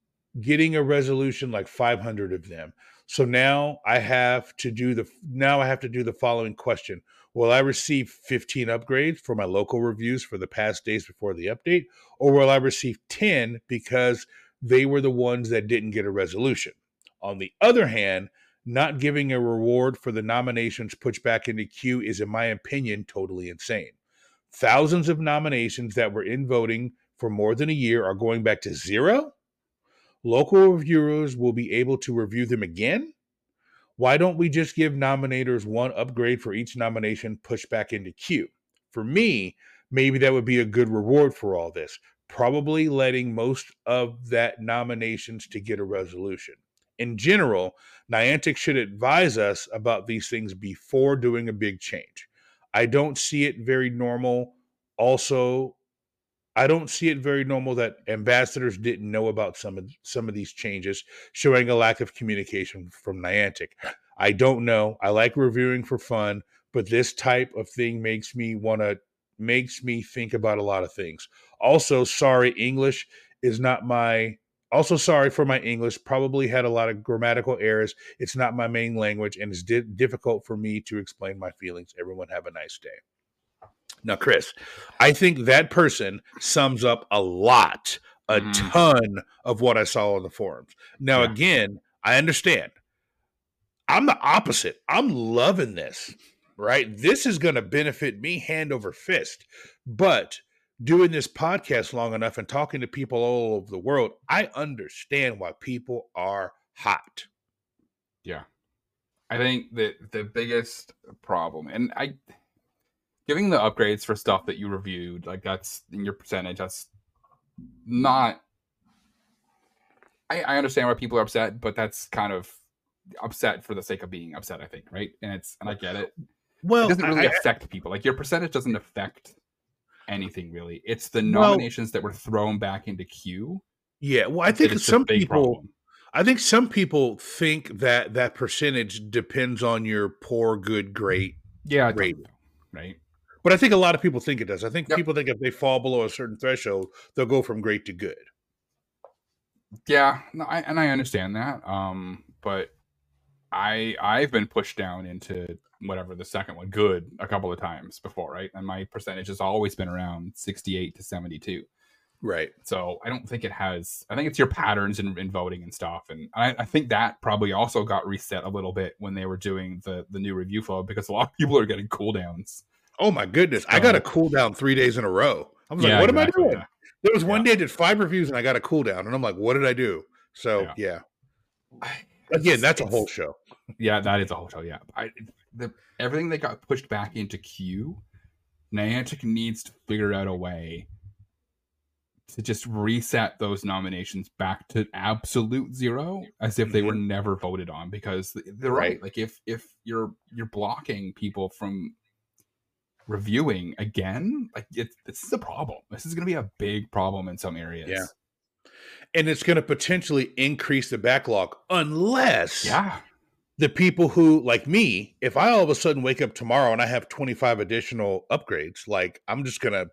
500 of them. So now I have to do the following question. Will I receive 15 upgrades for my local reviews for the past days before the update, or will I receive 10 because they were the ones that didn't get a resolution? On the other hand, not giving a reward for the nominations pushed back into queue is, in my opinion, totally insane. Thousands of nominations that were in voting for more than a year are going back to 0? Local reviewers will be able to review them again? Why don't we just give nominators one upgrade for each nomination pushed back into queue? For me, maybe that would be a good reward for all this, probably letting most of that nominations to get a resolution. In general, Niantic should advise us about these things before doing a big change. I don't see it very normal. Also, I don't see it very normal that ambassadors didn't know about some of these changes, showing a lack of communication from Niantic. I don't know. I like reviewing for fun, but this type of thing makes me think about a lot of things. Also, sorry for my English. Probably had a lot of grammatical errors. It's not my main language, and it's difficult for me to explain my feelings. Everyone have a nice day. Now, Chris, I think that person sums up a ton of what I saw on the forums. Now, Again, I understand. I'm the opposite. I'm loving this, right? This is going to benefit me hand over fist. But doing this podcast long enough and talking to people all over the world, I understand why people are hot. Yeah. I think that the biggest problem, and giving the upgrades for stuff that you reviewed, like that's in your percentage, that's not. I understand why people are upset, but that's kind of upset for the sake of being upset, I think, right? And I get it. Well, it doesn't really affect people. Like your percentage doesn't affect anything really. It's the nominations that were thrown back into queue. Yeah, well, I think some people think that percentage depends on your poor, good, great. Yeah, rating, right? But I think a lot of people think it does. I think people think if they fall below a certain threshold, they'll go from great to good. Yeah, no, I understand that. But I've been pushed down into whatever the second one, good, a couple of times before, right? And my percentage has always been around 68 to 72. Right. So I don't think I think it's your patterns in voting and stuff. And I think that probably also got reset a little bit when they were doing the new review flow, because a lot of people are getting cooldowns. Oh my goodness. I got a cooldown 3 days in a row. I was like, what am I doing? Yeah. There was one day I did 5 reviews and I got a cooldown and I'm like, what did I do? So yeah. Again, that's a whole show. Yeah, that is a whole show. Yeah. Everything that got pushed back into queue, Niantic needs to figure out a way to just reset those nominations back to absolute 0 as if they were never voted on, because they're right. Like if you're blocking people from reviewing again, like this is a problem. This is going to be a big problem in some areas. Yeah. And it's going to potentially increase the backlog unless the people who, like me, if I all of a sudden wake up tomorrow and I have 25 additional upgrades, like I'm just going to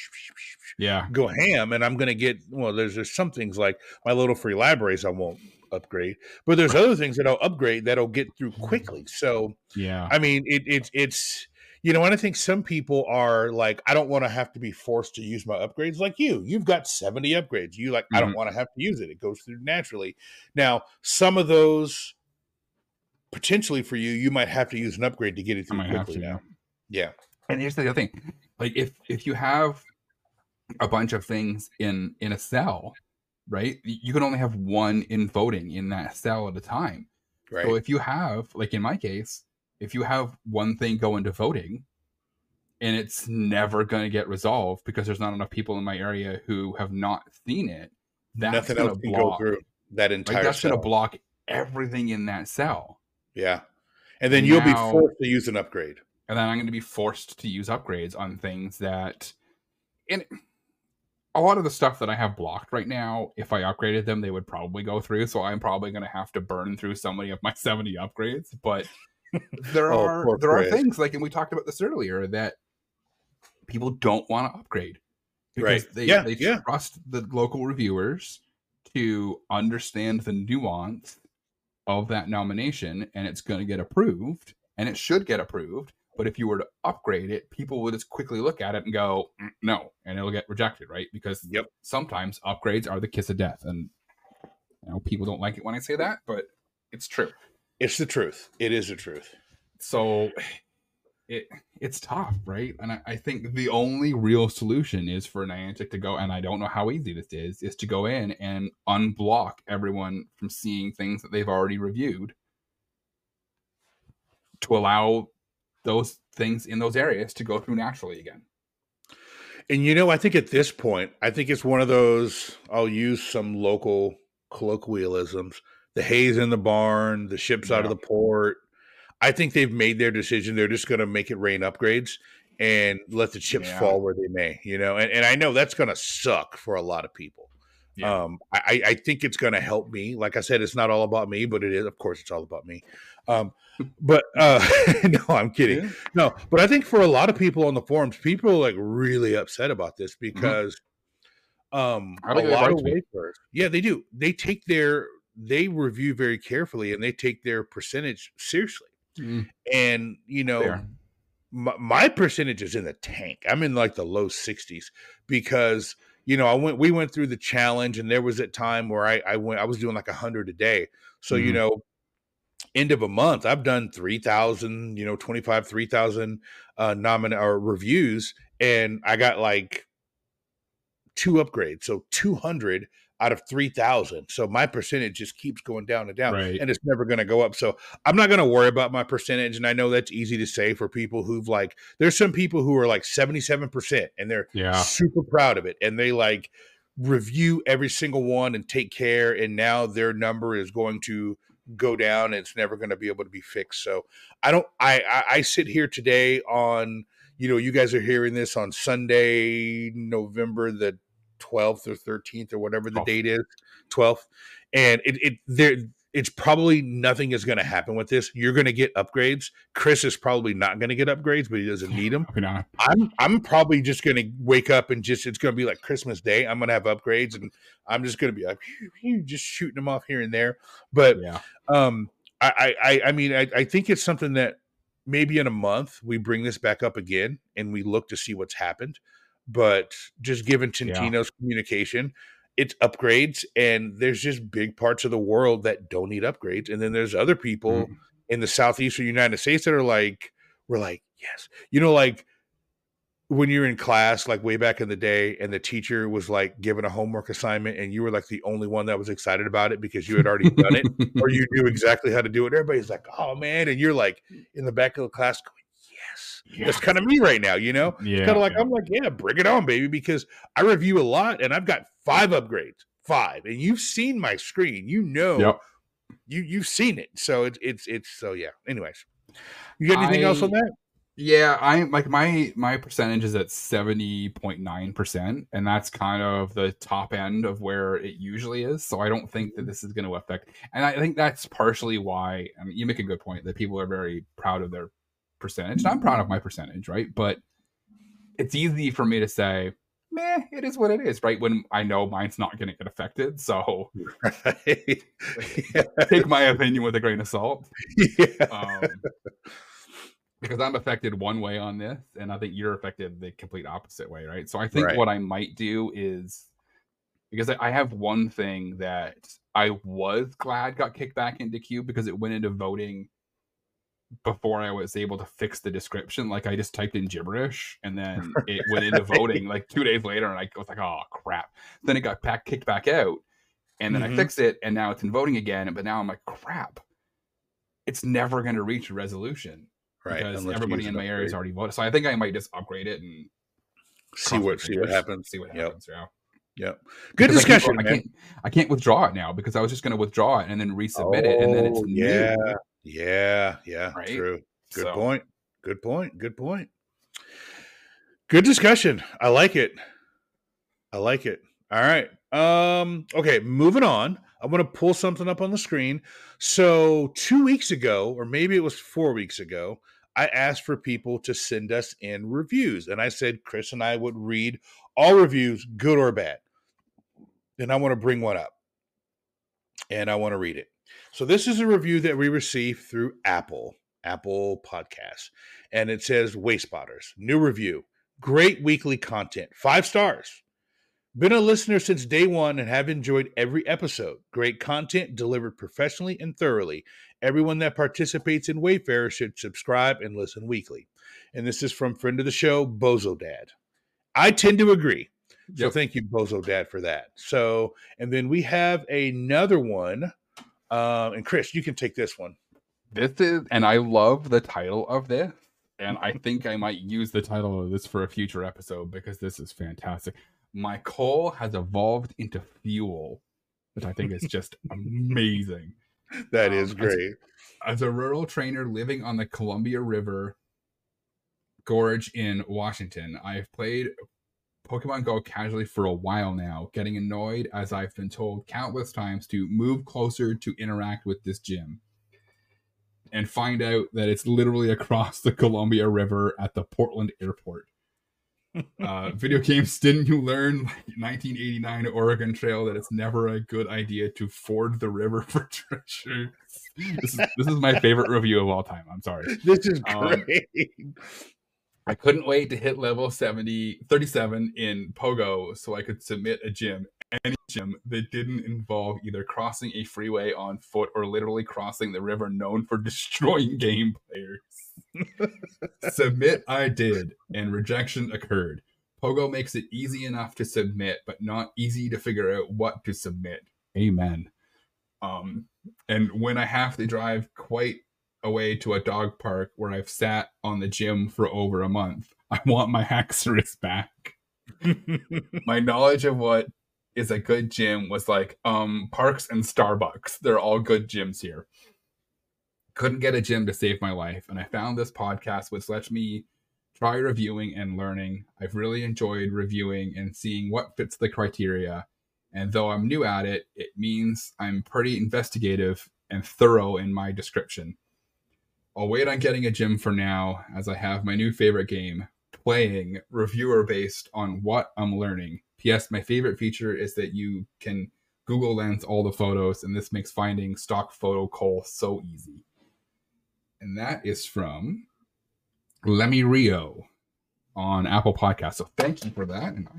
go ham, and I'm going to get, well, there's some things like my little free libraries I won't upgrade, but there's other things that I'll upgrade that'll get through quickly. So, I mean, it's you know, and I think some people are like, I don't want to have to be forced to use my upgrades. Like you've got 70 upgrades. You I don't want to have to use it. It goes through naturally. Now, some of those potentially for you, you might have to use an upgrade to get it I through might have quickly to, now. Yeah. And here's the other thing: like if you have a bunch of things in a cell, right? You can only have one in voting in that cell at a time. Right. So if you have, like in my case, if you have one thing go into voting and it's never going to get resolved because there's not enough people in my area who have not seen it, that's Nothing going else to can go block, through that entire right? That's going cell. to block everything in that cell. Yeah. And then you'll be forced to use an upgrade. And then I'm going to be forced to use upgrades on things that, and a lot of the stuff that I have blocked right now, if I upgraded them, they would probably go through. So I'm probably going to have to burn through so many of my 70 upgrades. But there are things like, and we talked about this earlier, that people don't want to upgrade because they trust the local reviewers to understand the nuance of that nomination, and it's going to get approved, and it should get approved. But if you were to upgrade it, people would just quickly look at it and go, no, and it'll get rejected, right? Because sometimes upgrades are the kiss of death. And people don't like it when I say that, but it's true. It's the truth. It is the truth. So it's tough, right? And I think the only real solution is for Niantic to go, and I don't know how easy this is to go in and unblock everyone from seeing things that they've already reviewed to allow those things in those areas to go through naturally again. And I think at this point, I think it's one of those, I'll use some local colloquialisms, the hay's in the barn, the ship's out of the port. I think they've made their decision. They're just going to make it rain upgrades and let the chips fall where they may, and I know that's going to suck for a lot of people. Yeah. I think it's going to help me. Like I said, it's not all about me, but it is. Of course, it's all about me. But no, I'm kidding. Yeah. No, but I think for a lot of people on the forums, people are like really upset about this because a lot of wafers. Yeah, they do. They review very carefully and they take their percentage seriously. And my percentage is in the tank. I'm in like the low 60s because we went through the challenge, and there was that time where I was doing like 100 a day. So end of a month, I've done 3,000, 25, 3,000 reviews, and I got like 2 upgrades, so 200 out of 3,000. So my percentage just keeps going down and down, and it's never going to go up. So I'm not going to worry about my percentage. And I know that's easy to say for people who've there's some people who are like 77% and they're super proud of it. And they review every single one and take care. And now their number is going to go down and it's never going to be able to be fixed. So I sit here today on, you guys are hearing this on Sunday, November the 12th or 13th or whatever the date is, 12th. And it's probably nothing is going to happen with this. You're going to get upgrades. Chris is probably not going to get upgrades, but he doesn't need them. I'm probably just going to wake up and it's going to be like Christmas Day. I'm going to have upgrades and I'm just going to be like, just shooting them off here and there. But I think it's something that maybe in a month we bring this back up again and we look to see what's happened. But just given Tintino's communication, it's upgrades, and there's just big parts of the world that don't need upgrades. And then there's other people in the southeastern United States that are we're like, yes. When you're in class, way back in the day, and the teacher was given a homework assignment, and you were the only one that was excited about it because you had already done it, or you knew exactly how to do it. Everybody's like, oh man. And you're in the back of the class going, yes. That's kind of me right now, I'm bring it on, baby, because I review a lot and I've got 5 upgrades, 5, and you've seen my screen, you've seen it. So it's so yeah. Anyways, you got anything else on that? Yeah, I'm my percentage is at 70.9%, and that's kind of the top end of where it usually is. So I don't think that this is going to affect, and I think that's partially why. You make a good point that people are very proud of their percentage. And I'm proud of my percentage, right? But it's easy for me to say, meh, it is what it is, right? When I know mine's not going to get affected. So take my opinion with a grain of salt. Because I'm affected one way on this, and I think you're affected the complete opposite way, right? So I think what I might do is, because I have one thing that I was glad got kicked back into queue because it went into voting before I was able to fix the description. Like I just typed in gibberish and then it went into voting like 2 days later, and I was like, oh crap. Then it got kicked back out, and then I fixed it, and now it's in voting again. But now I'm like, crap, it's never going to reach a resolution, right? Because everybody in my area has already voted. So I think I might just upgrade it and see what happens. See what happens. Yeah. Yep. Good discussion, man. I can't withdraw it now because I was just going to withdraw it and then resubmit it, and then it's new. Yeah. Right? True. Good point. Good discussion. I like it. All right. Okay, moving on. I'm going to pull something up on the screen. So 2 weeks ago, or maybe it was 4 weeks ago, I asked for people to send us in reviews. And I said Chris and I would read all reviews, good or bad. And I want to bring one up. And I want to read it. So this is a review that we received through Apple Podcasts. And it says, Wayspotters, new review. Great weekly content. 5 stars. Been a listener since day one and have enjoyed every episode. Great content delivered professionally and thoroughly. Everyone that participates in Wayfarer should subscribe and listen weekly. And this is from friend of the show, Bozo Dad. I tend to agree. So thank you, Bozo Dad, for that. So, and then we have another one. And Chris, you can take this one. And I love the title of this. And I think I might use the title of this for a future episode because this is fantastic. My coal has evolved into fuel, which I think is just amazing. That is great. As a rural trainer living on the Columbia River Gorge in Washington, I've played Pokemon Go casually for a while now, getting annoyed as I've been told countless times to move closer to interact with this gym, and find out that it's literally across the Columbia River at the Portland airport. Video games, didn't you learn, like 1989 Oregon Trail, that it's never a good idea to ford the river for treasure? This is my favorite review of all time. I'm sorry. This is great. I couldn't wait to hit level 37 in Pogo so I could submit a gym. Any gym that didn't involve either crossing a freeway on foot or literally crossing the river known for destroying game players. Submit I did, and rejection occurred. Pogo makes it easy enough to submit, but not easy to figure out what to submit. Amen. And when I have to drive quite a way to a dog park where I've sat on the gym for over a month, I want my Haxorus back. My knowledge of what is a good gym was like Parks and Starbucks. They're all good gyms here. Couldn't get a gym to save my life, and I found this podcast which lets me try reviewing and learning. I've really enjoyed reviewing and seeing what fits the criteria, and though I'm new at it, it means I'm pretty investigative and thorough in my description. I'll wait on getting a gym for now, as I have my new favorite game, playing reviewer based on what I'm learning. P.S. My favorite feature is that you can Google Lens all the photos, and this makes finding stock photo coal so easy. And that is from Lemmy Rio on Apple Podcasts. So thank you for that. And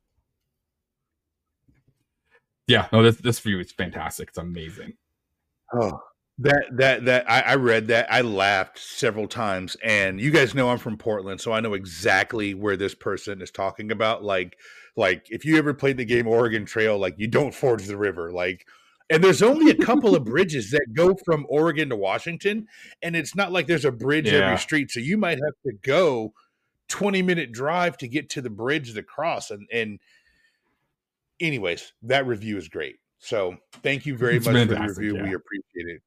this review is fantastic. It's amazing. Oh, I read that. I laughed several times, and you guys know I'm from Portland, so I know exactly where this person is talking about. Like if you ever played the game Oregon Trail, like you don't forge the river, and there's only a couple of bridges that go from Oregon to Washington, and it's not like there's a bridge every street, so you might have to go 20-minute drive to get to the bridge to cross. And anyways, that review is great. So thank you very much for the review. Yeah. We appreciate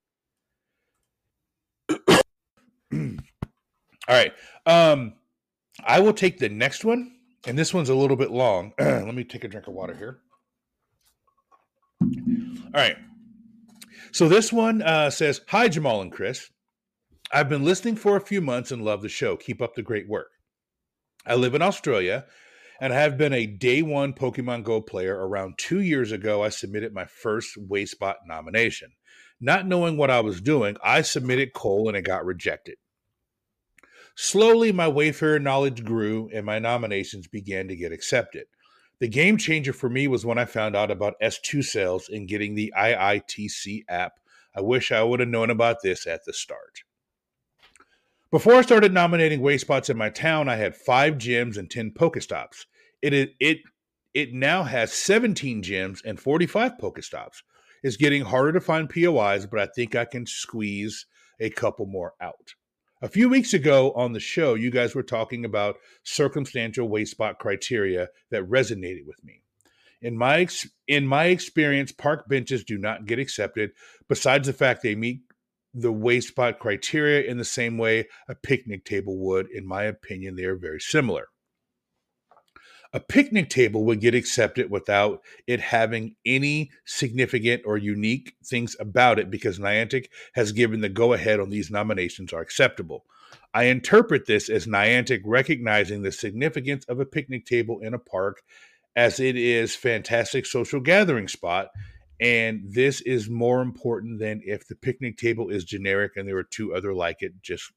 it. All right. I will take the next one, and this one's a little bit long. Let me take a drink of water here. All right. So this one says, Hi, Jamal and Chris. I've been listening for a few months and love the show. Keep up the great work. I live in Australia and I have been a day one Pokemon Go player. Around 2 years ago, I submitted my first Wayspot nomination. Not knowing what I was doing, I submitted coal and it got rejected. Slowly, my Wayfarer knowledge grew and my nominations began to get accepted. The game changer for me was when I found out about S2 sales and getting the IITC app. I wish I would have known about this at the start. Before I started nominating waste spots in my town, I had 5 gyms and 10 Pokestops. It now has 17 gyms and 45 Pokestops. It's getting harder to find POIs, but I think I can squeeze a couple more out. A few weeks ago on the show, you guys were talking about circumstantial waste spot criteria that resonated with me. In my experience, park benches do not get accepted, besides the fact they meet the waste spot criteria in the same way a picnic table would. In my opinion, they are very similar. A picnic table would get accepted without it having any significant or unique things about it because Niantic has given the go-ahead on these nominations are acceptable. I interpret this as Niantic recognizing the significance of a picnic table in a park as it is fantastic social gathering spot, and this is more important than if the picnic table is generic and there are two other like it just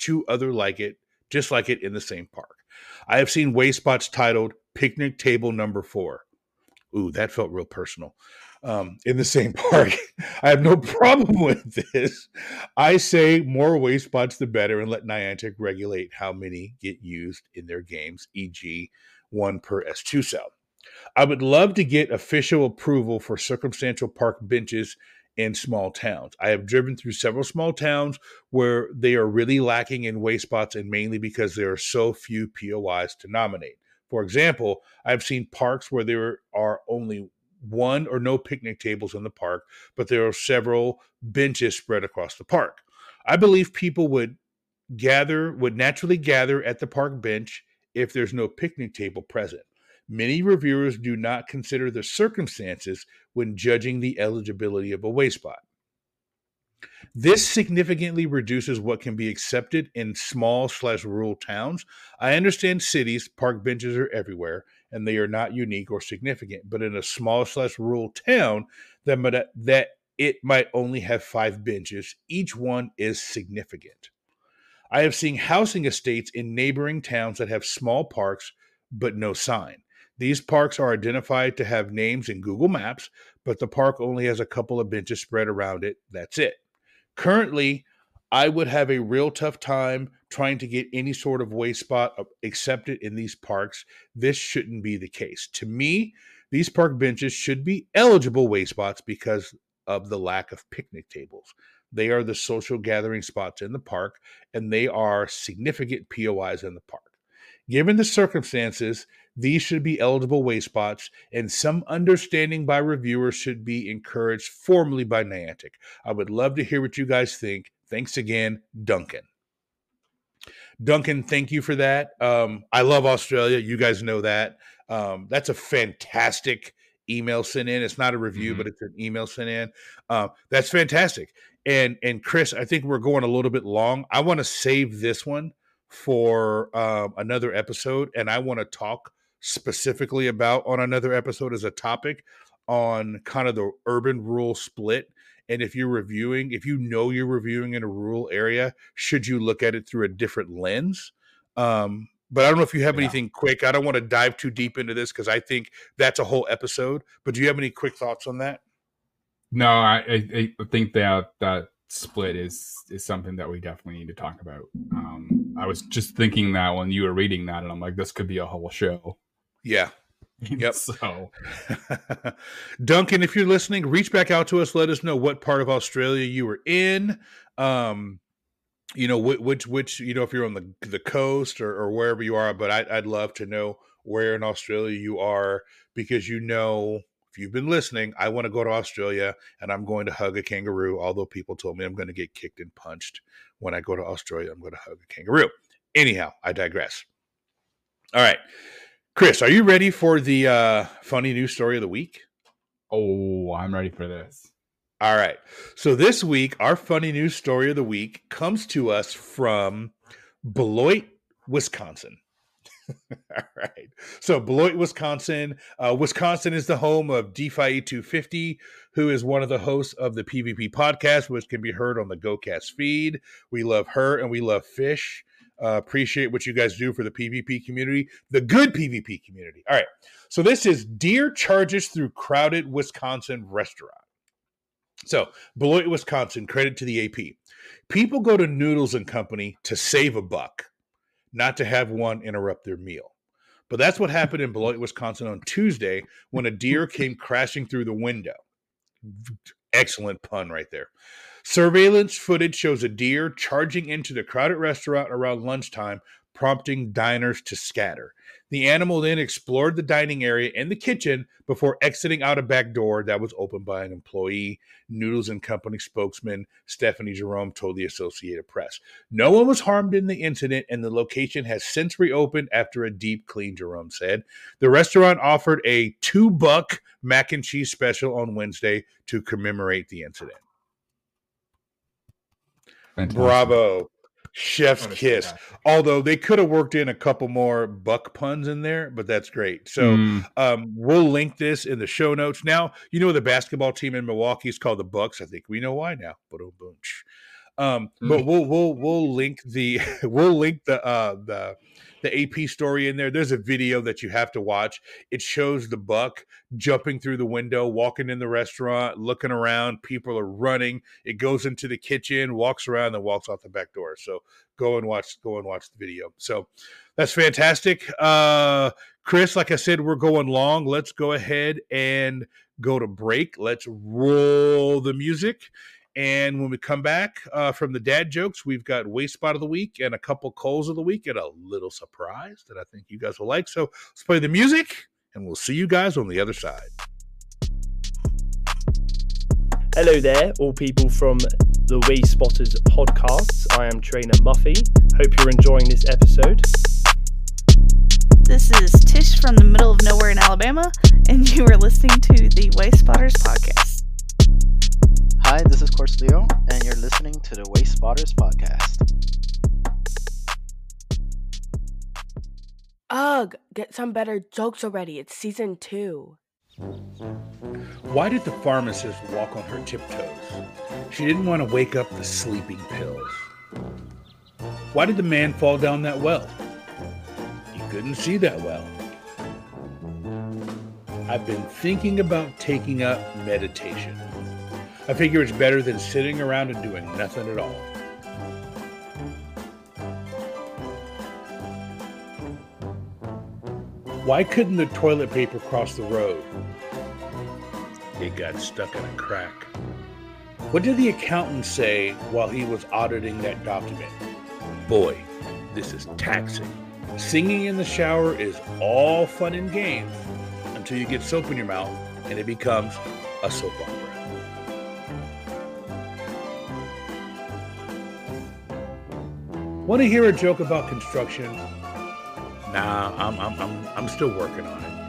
like it in the same park. I have seen waste spots titled Picnic Table Number 4. Ooh, that felt real personal. In the same park. I have no problem with this. I say more waste spots the better and let Niantic regulate how many get used in their games, e.g. 1 per S2 cell. I would love to get official approval for circumstantial park benches in small towns. I have driven through several small towns where they are really lacking in waste spots, and mainly because there are so few POIs to nominate. For example, I've seen parks where there are only one or no picnic tables in the park, but there are several benches spread across the park. I believe people would naturally gather at the park bench if there's no picnic table present. Many reviewers do not consider the circumstances when judging the eligibility of a waste spot. This significantly reduces what can be accepted in small/rural towns. I understand cities, park benches are everywhere, and they are not unique or significant. But in a small/rural town that it might only have 5 benches, each one is significant. I have seen housing estates in neighboring towns that have small parks but no sign. These parks are identified to have names in Google Maps, but the park only has a couple of benches spread around it. That's it. Currently, I would have a real tough time trying to get any sort of waste spot accepted in these parks. This shouldn't be the case. To me, these park benches should be eligible waste spots because of the lack of picnic tables. They are the social gathering spots in the park, and they are significant POIs in the park. Given the circumstances, these should be eligible waste spots, and some understanding by reviewers should be encouraged formally by Niantic. I would love to hear what you guys think. Thanks again, Duncan. Duncan, thank you for that. I love Australia. You guys know that. That's a fantastic email sent in. It's not a review, but it's an email sent in. That's fantastic. And Chris, I think we're going a little bit long. I want to save this one for another episode, and I want to talk specifically about on another episode as a topic on kind of the urban rural split. And if you're reviewing in a rural area, should you look at it through a different lens? But I don't know if you have anything quick. I don't want to dive too deep into this because I think that's a whole episode. But do you have any quick thoughts on that? No, I think that split is something that we definitely need to talk about. I was just thinking that when you were reading that, and I'm like, this could be a whole show. Yeah. Yep. So, Duncan, if you're listening, reach back out to us. Let us know what part of Australia you were in. Which if you're on the coast or wherever you are. But I'd love to know where in Australia you are, because if you've been listening, I want to go to Australia and I'm going to hug a kangaroo. Although people told me I'm going to get kicked and punched when I go to Australia, I'm going to hug a kangaroo. Anyhow, I digress. All right. Chris, are you ready for the funny news story of the week? Oh, I'm ready for this. All right. So this week, our funny news story of the week comes to us from Beloit, Wisconsin. All right. So Beloit, Wisconsin. Wisconsin is the home of DeFi250, who is one of the hosts of the PvP podcast, which can be heard on the GoCast feed. We love her and we love Fish. Appreciate what you guys do for the PvP community, the good PvP community. All right. So this is Deer charges through crowded Wisconsin restaurant. So, Beloit, Wisconsin, credit to the AP. People go to Noodles and Company to save a buck, not to have one interrupt their meal. But that's what happened in Beloit, Wisconsin on Tuesday when a deer came crashing through the window. Excellent pun right there. Surveillance footage shows a deer charging into the crowded restaurant around lunchtime, prompting diners to scatter. The animal then explored the dining area and the kitchen before exiting out a back door that was opened by an employee. Noodles and Company spokesman Stephanie Jerome told the Associated Press. No one was harmed in the incident, and the location has since reopened after a deep clean, Jerome said. The restaurant offered a $2 mac and cheese special on Wednesday to commemorate the incident. Fantastic. Bravo. Chef's That is kiss. fantastic. Although they could have worked in a couple more buck puns in there, but that's great. So we'll link this in the show notes. Now, you know the basketball team in Milwaukee is called the Bucks. I think we know why now. But we'll link the the AP story in there. There's a video that you have to watch. It shows the buck jumping through the window, walking in the restaurant, looking around. People are running. It goes into the kitchen, walks around, and walks out the back door. So go and watch the video. So that's fantastic. Chris, like I said, we're going long. Let's go ahead and go to break. Let's roll the music. And when we come back from the dad jokes, we've got Waste Spot of the Week and a couple Coals of the Week and a little surprise that I think you guys will like. So let's play the music, and we'll see you guys on the other side. Hello there, all people from the Waste Spotters podcast. I am Trainer Muffy. Hope you're enjoying this episode. This is Tish from the middle of nowhere in Alabama, and you are listening to the Waste Spotters podcast. Hi, this is Course Leo, and you're listening to the Waste Spotters podcast. Ugh, get some better jokes already. It's season 2. Why did the pharmacist walk on her tiptoes? She didn't want to wake up the sleeping pills. Why did the man fall down that well? He couldn't see that well. I've been thinking about taking up meditation. I figure it's better than sitting around and doing nothing at all. Why couldn't the toilet paper cross the road? It got stuck in a crack. What did the accountant say while he was auditing that document? Boy, this is taxing. Singing in the shower is all fun and games until you get soap in your mouth and it becomes a soap opera. Want to hear a joke about construction? Nah, I'm still working on it.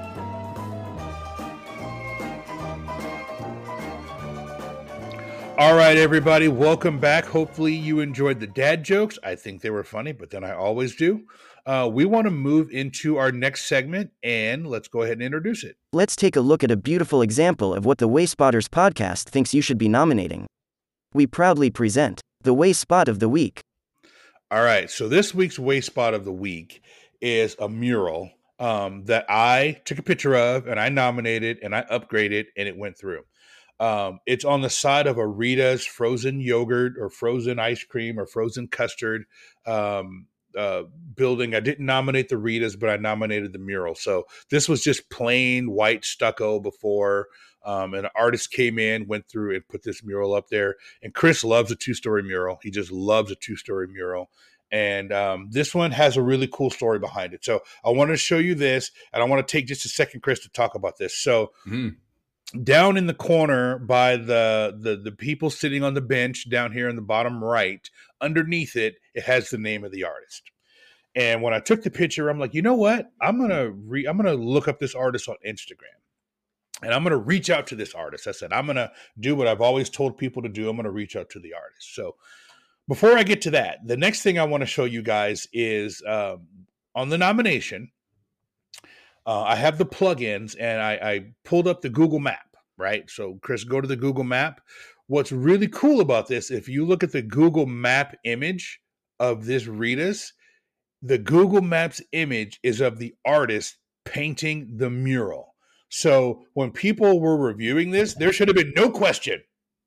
All right, everybody, welcome back. Hopefully you enjoyed the dad jokes. I think they were funny, but then I always do. We want to move into our next segment, and let's go ahead and introduce it. Let's take a look at a beautiful example of what the Waste Spotters podcast thinks you should be nominating. We proudly present the Waste Spot of the Week. All right, so this week's Waste Spot of the Week is a mural that I took a picture of, and I nominated, and I upgraded, and it went through. It's on the side of a Rita's frozen yogurt or frozen ice cream or frozen custard building. I didn't nominate the Rita's, but I nominated the mural. So this was just plain white stucco before. And an artist came in, went through and put this mural up there. And Chris loves a 2-story mural. He just loves a 2-story mural. And this one has a really cool story behind it. So I want to show you this, and I want to take just a second, Chris, to talk about this. So down in the corner by the people sitting on the bench down here in the bottom right, underneath it, it has the name of the artist. And when I took the picture, I'm like, you know what? I'm gonna look up this artist on Instagram. And I'm going to reach out to this artist. I said, I'm going to do what I've always told people to do. I'm going to reach out to the artist. So before I get to that, the next thing I want to show you guys is on the nomination, I have the plugins, and I pulled up the Google Map, right? So Chris, go to the Google Map. What's really cool about this, if you look at the Google Map image of this Rita's, the Google Maps image is of the artist painting the mural. So when people were reviewing this, there should have been no question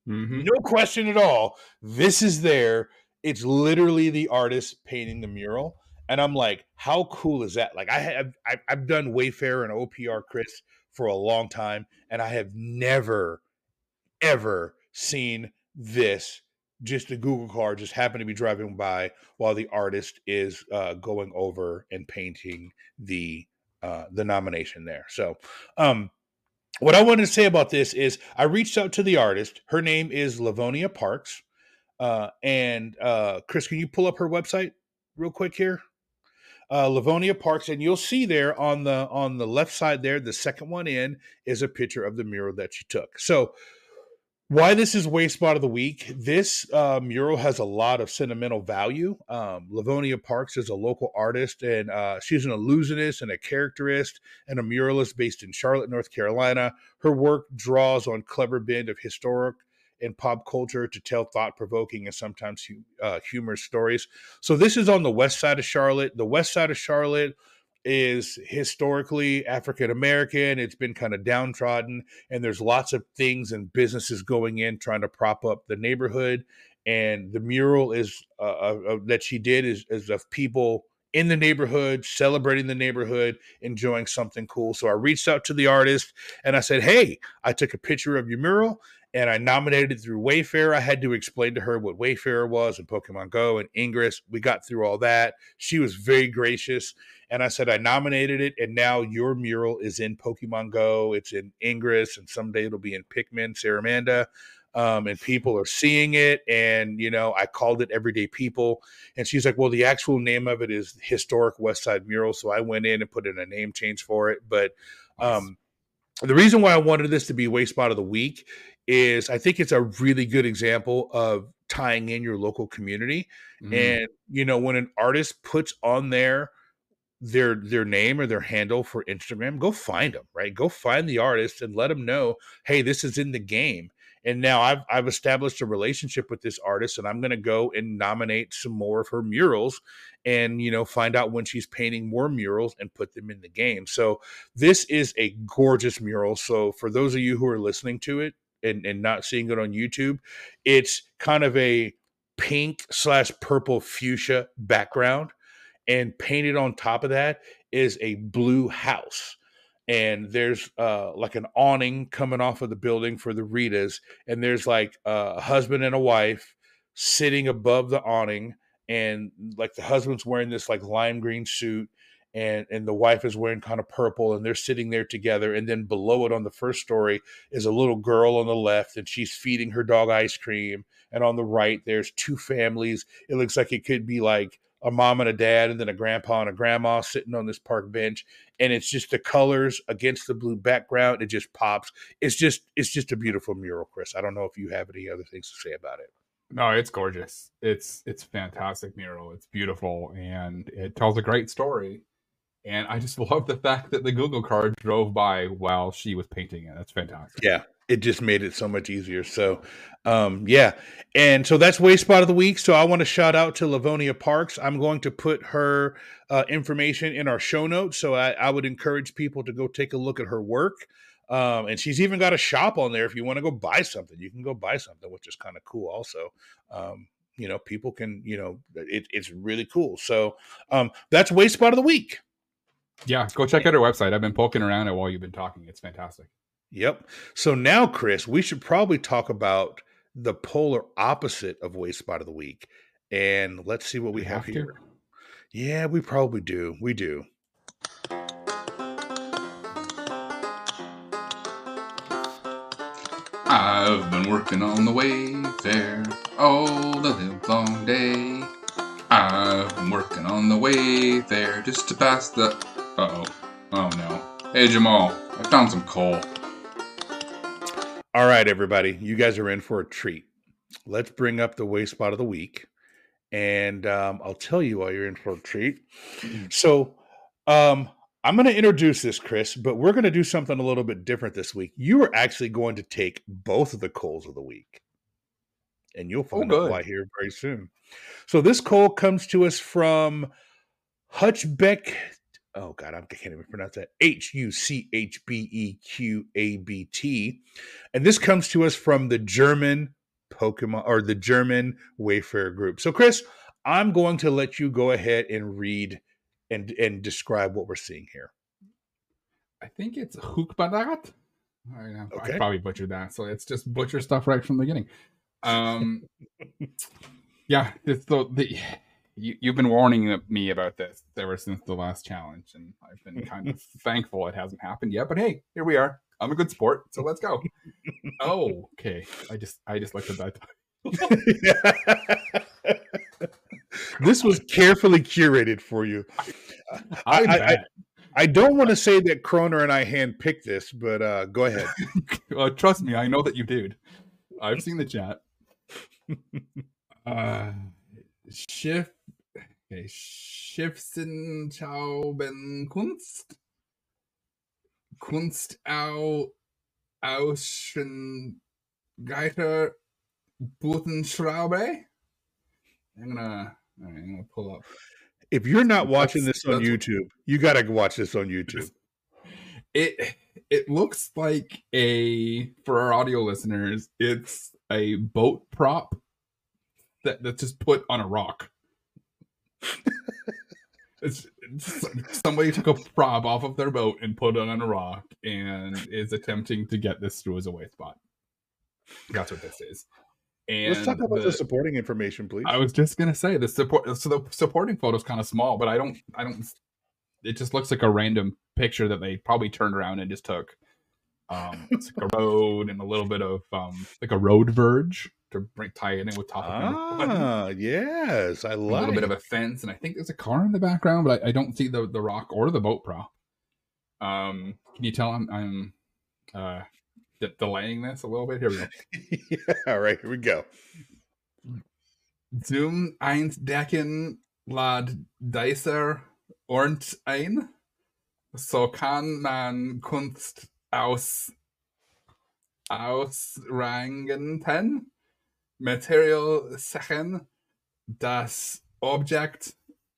No question at all. This is there. It's literally the artist painting the mural. And I'm like, how cool is that? Like I've done Wayfair and OPR, Chris, for a long time, and I have never, ever seen this. Just a Google car just happened to be driving by while the artist is going over and painting the nomination there. So, what I wanted to say about this is I reached out to the artist. Her name is Livonia Parks. And Chris, can you pull up her website real quick here? Livonia Parks, and you'll see there on the left side there, the second one in is a picture of the mural that she took. So why this is Waste Spot of the Week, this mural has a lot of sentimental value. Livonia Parks is a local artist, and she's an illusionist and a characterist and a muralist based in Charlotte, North Carolina. Her work draws on clever blend of historic and pop culture to tell thought-provoking and sometimes humorous stories. So this is on the west side of Charlotte. The west side of Charlotte is historically African-American. It's been kind of downtrodden, and there's lots of things and businesses going in trying to prop up the neighborhood. And the mural is that she did is of people in the neighborhood, celebrating the neighborhood, enjoying something cool. So I reached out to the artist and I said, hey, I took a picture of your mural and I nominated it through Wayfair. I had to explain to her what Wayfair was and Pokemon Go and Ingress. We got through all that. She was very gracious. And I said, I nominated it, and now your mural is in Pokemon Go. It's in Ingress, and someday it'll be in Pikmin, Saramanda. And people are seeing it. And, I called it Everyday People. And she's like, well, the actual name of it is Historic West Side Mural. So I went in and put in a name change for it. But the reason why I wanted this to be Waste Spot of the Week is I think it's a really good example of tying in your local community. And, when an artist puts on their name or their handle for Instagram, go find them, right? Go find the artist and let them know, hey, this is in the game. And now I've established a relationship with this artist, and I'm going to go and nominate some more of her murals and, find out when she's painting more murals and put them in the game. So this is a gorgeous mural. So for those of you who are listening to it and not seeing it on YouTube, it's kind of a pink/purple fuchsia background. And painted on top of that is a blue house. And there's like an awning coming off of the building for the Ritas. And there's like a husband and a wife sitting above the awning. And like the husband's wearing this like lime green suit. And the wife is wearing kind of purple. And they're sitting there together. And then below it on the first story is a little girl on the left. And she's feeding her dog ice cream. And on the right, there's two families. It looks like it could be like a mom and a dad, and then a grandpa and a grandma sitting on this park bench. And it's just the colors against the blue background. It just pops. It's just a beautiful mural, Chris. I don't know if you have any other things to say about it. No, it's gorgeous. It's fantastic mural. It's beautiful, and it tells a great story. And I just love the fact that the Google car drove by while she was painting it. That's fantastic. Yeah. It just made it so much easier. So, yeah. And so that's Waste Spot of the Week. So I want to shout out to Livonia Parks. I'm going to put her information in our show notes. So I would encourage people to go take a look at her work. And she's even got a shop on there. If you want to go buy something, you can go buy something, which is kind of cool also. People can, it's really cool. So that's Waste Spot of the Week. Yeah, go check out her website. I've been poking around it while you've been talking. It's fantastic. Yep. So now, Chris, we should probably talk about the polar opposite of Waste Spot of the Week. And let's see what we have here. Yeah, we probably do. We do. I've been working on the Wayfair all the live long day. I've been working on the Wayfair just to pass the... Uh-oh. Oh, no. Hey, Jamal, I found some coal. All right, everybody. You guys are in for a treat. Let's bring up the Waste Spot of the Week. And I'll tell you why you're in for a treat. So I'm going to introduce this, Chris, but we're going to do something a little bit different this week. You are actually going to take both of the coals of the week. And you'll find out why here very soon. So this coal comes to us from Hutchbeck. Oh, God, I can't even pronounce that. Huchbequabt. And this comes to us from the German Pokemon or the German Wayfarer group. So, Chris, I'm going to let you go ahead and read and describe what we're seeing here. I think it's Hoekbadat. Okay. I probably butchered that, so it's just butcher stuff right from the beginning. Yeah, it's you've been warning me about this ever since the last challenge, and I've been kind of thankful it hasn't happened yet. But hey, here we are. I'm a good sport, so let's go. Oh, okay. I just looked at that. This was carefully curated for you. I don't want to say that Kroner and I handpicked this, but go ahead. Trust me, I know that you did. I've seen the chat. Schiffsenschaubenkunst. Außengeiter Butenschraube. I'm gonna pull up. If you're not watching this on YouTube, you got to watch this on YouTube. It looks like for our audio listeners, it's a boat prop that's just put on a rock. It's somebody took a prop off of their boat and put it on a rock and is attempting to get this through as a way spot. That's what this is. And let's talk about the supporting information, please. I was just gonna say the supporting photo is kind of small, but I don't. It just looks like a random picture that they probably turned around and just took. It's like a road and a little bit of like a road verge to tie it in with top. Yes, I like a little bit of a fence, and I think there's a car in the background, but I don't see the rock or the boat prop. Can you tell I'm delaying this a little bit? Here we go. Yeah, all right, here we go. Zum Eindecken lad dieser Ort ein, so kann man Kunst ausrangenden Material Sachen, das Objekt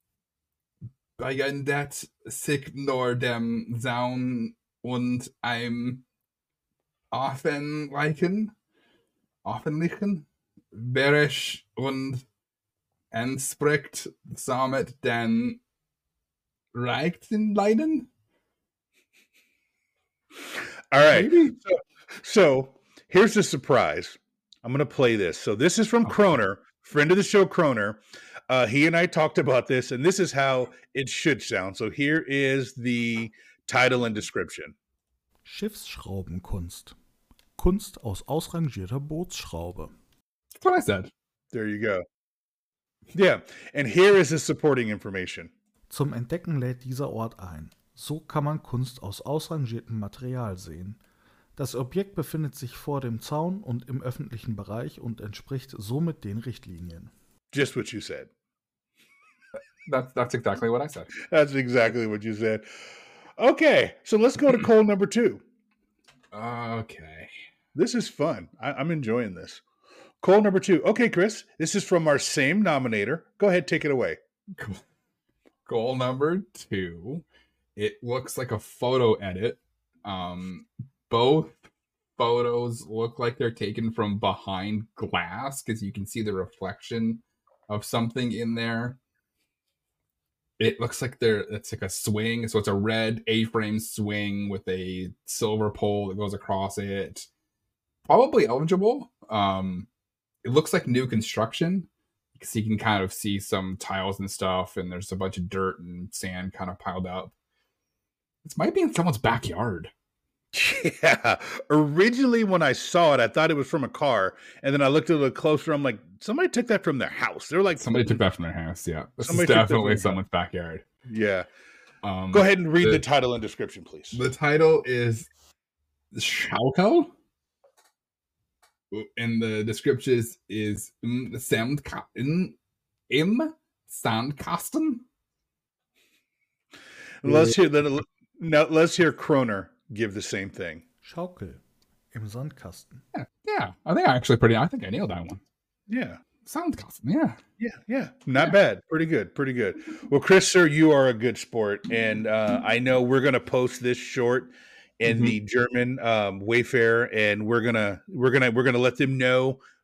beginnt sich nur dem Zaun und einem offenlichen Bereich und entspricht somit den Rechten. All right. So here's the surprise. I'm going to play this. So this is from Kroner, friend of the show, Kroner. He and I talked about this, and this is how it should sound. So here is the title and description. Schiffsschraubenkunst. Kunst aus ausrangierter Bootsschraube. That's what I said. There you go. Yeah, and here is the supporting information. Zum Entdecken lädt dieser Ort ein. So kann man Kunst aus ausrangiertem Material sehen. Das Objekt befindet sich vor dem Zaun und im öffentlichen Bereich und entspricht somit den Richtlinien. Just what you said. That's exactly what I said. That's exactly what you said. Okay, so let's go to Cole number 2. Okay. This is fun. I'm enjoying this. Cole number 2. Okay, Chris, this is from our same nominator. Go ahead, take it away. Cool. Goal number 2. It looks like a photo edit. Both photos look like they're taken from behind glass because you can see the reflection of something in there. It looks like it's like a swing. So it's a red A-frame swing with a silver pole that goes across it. Probably eligible. It looks like new construction because you can kind of see some tiles and stuff, and there's a bunch of dirt and sand kind of piled up. This might be in someone's backyard. Yeah. Originally, when I saw it, I thought it was from a car, and then I looked a little closer. I'm like, somebody took that from their house. They're like, somebody took that from their house. Yeah, this is definitely someone's backyard. Yeah. Go ahead and read the title and description, please. The title is Schaukel, and the description is im Sandkasten. Let's hear Kroner give the same thing. Schaukel im Sandkasten. Yeah. I think I nailed that one. Yeah. Sandkasten, yeah. Not bad. Pretty good. Well, Chris, sir, you are a good sport, and I know we're gonna post this short in the German Wayfarer, and we're gonna let them know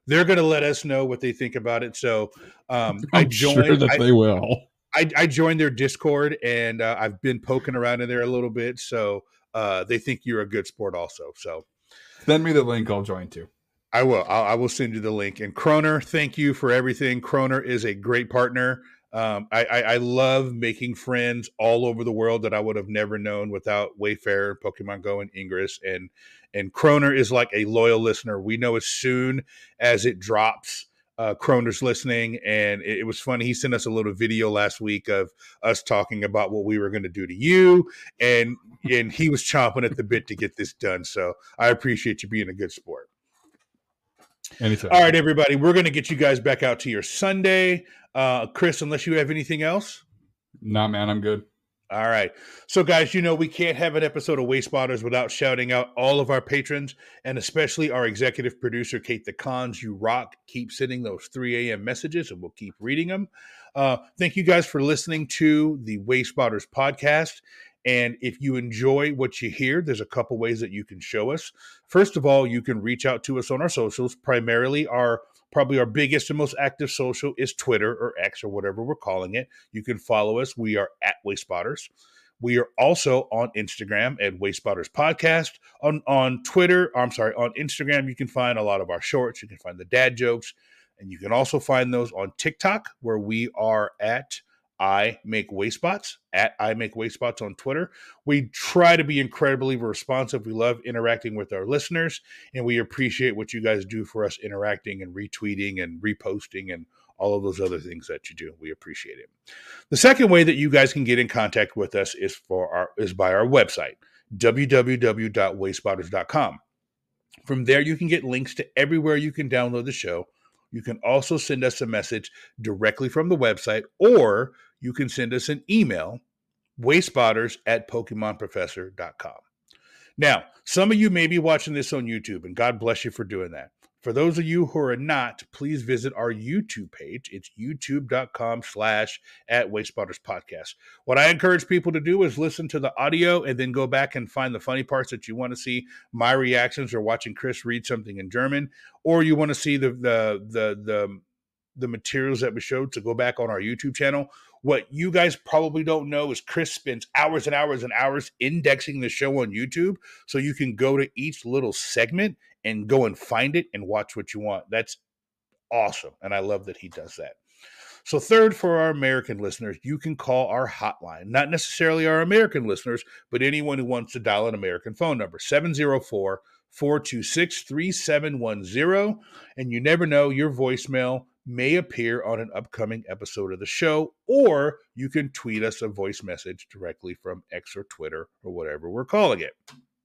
they're going to let us know what they think about it. So I'm sure that they will. I joined their Discord, and I've been poking around in there a little bit. So they think you're a good sport also. So send me the link. I'll join too. I will. I will send you the link. And Kroner, thank you for everything. Kroner is a great partner. I love making friends all over the world that I would have never known without Wayfarer, Pokemon Go, and Ingress. And Kroner is like a loyal listener. We know as soon as it drops, Kroner's listening. And it was funny. He sent us a little video last week of us talking about what we were going to do to you. And he was chomping at the bit to get this done. So I appreciate you being a good sport. Anytime. All right, everybody. We're going to get you guys back out to your Sunday. Chris, unless you have anything else? Nah, man, I'm good. All right. So, guys, we can't have an episode of Waste Spotters without shouting out all of our patrons, and especially our executive producer, Kate the Cons. You rock. Keep sending those 3 a.m. messages, and we'll keep reading them. Thank you guys for listening to the Waste Spotters podcast. And if you enjoy what you hear, there's a couple ways that you can show us. First of all, you can reach out to us on our socials. Primarily, probably our biggest and most active social is Twitter or X or whatever we're calling it. You can follow us. We are at Waste Spotters. We are also on Instagram at Waste Spotters Podcast. On Instagram, you can find a lot of our shorts. You can find the dad jokes. And you can also find those on TikTok, where we are at I Make Waste Spots, at I Make Waste Spots on Twitter. We try to be incredibly responsive. We love interacting with our listeners, and we appreciate what you guys do for us, interacting and retweeting and reposting and all of those other things that you do. We appreciate it. The second way that you guys can get in contact with us is by our website, www.wastespotters.com. From there, you can get links to everywhere you can download the show. You can also send us a message directly from the website, or you can send us an email, wastespotters@pokemonprofessor.com. Now, some of you may be watching this on YouTube, and God bless you for doing that. For those of you who are not, please visit our YouTube page. It's youtube.com/@wastespotterspodcast. What I encourage people to do is listen to the audio and then go back and find the funny parts that you want to see, my reactions, or watching Chris read something in German, or you want to see the materials that we showed, to go back on our YouTube channel. What you guys probably don't know is Chris spends hours and hours and hours indexing the show on YouTube, so you can go to each little segment and go and find it and watch what you want. That's awesome, and I love that he does that. So third, for our American listeners, you can call our hotline. Not necessarily our American listeners, but anyone who wants to dial an American phone number, 704-426-3710. And you never know, your voicemail may appear on an upcoming episode of the show, or you can tweet us a voice message directly from X or Twitter or whatever we're calling it.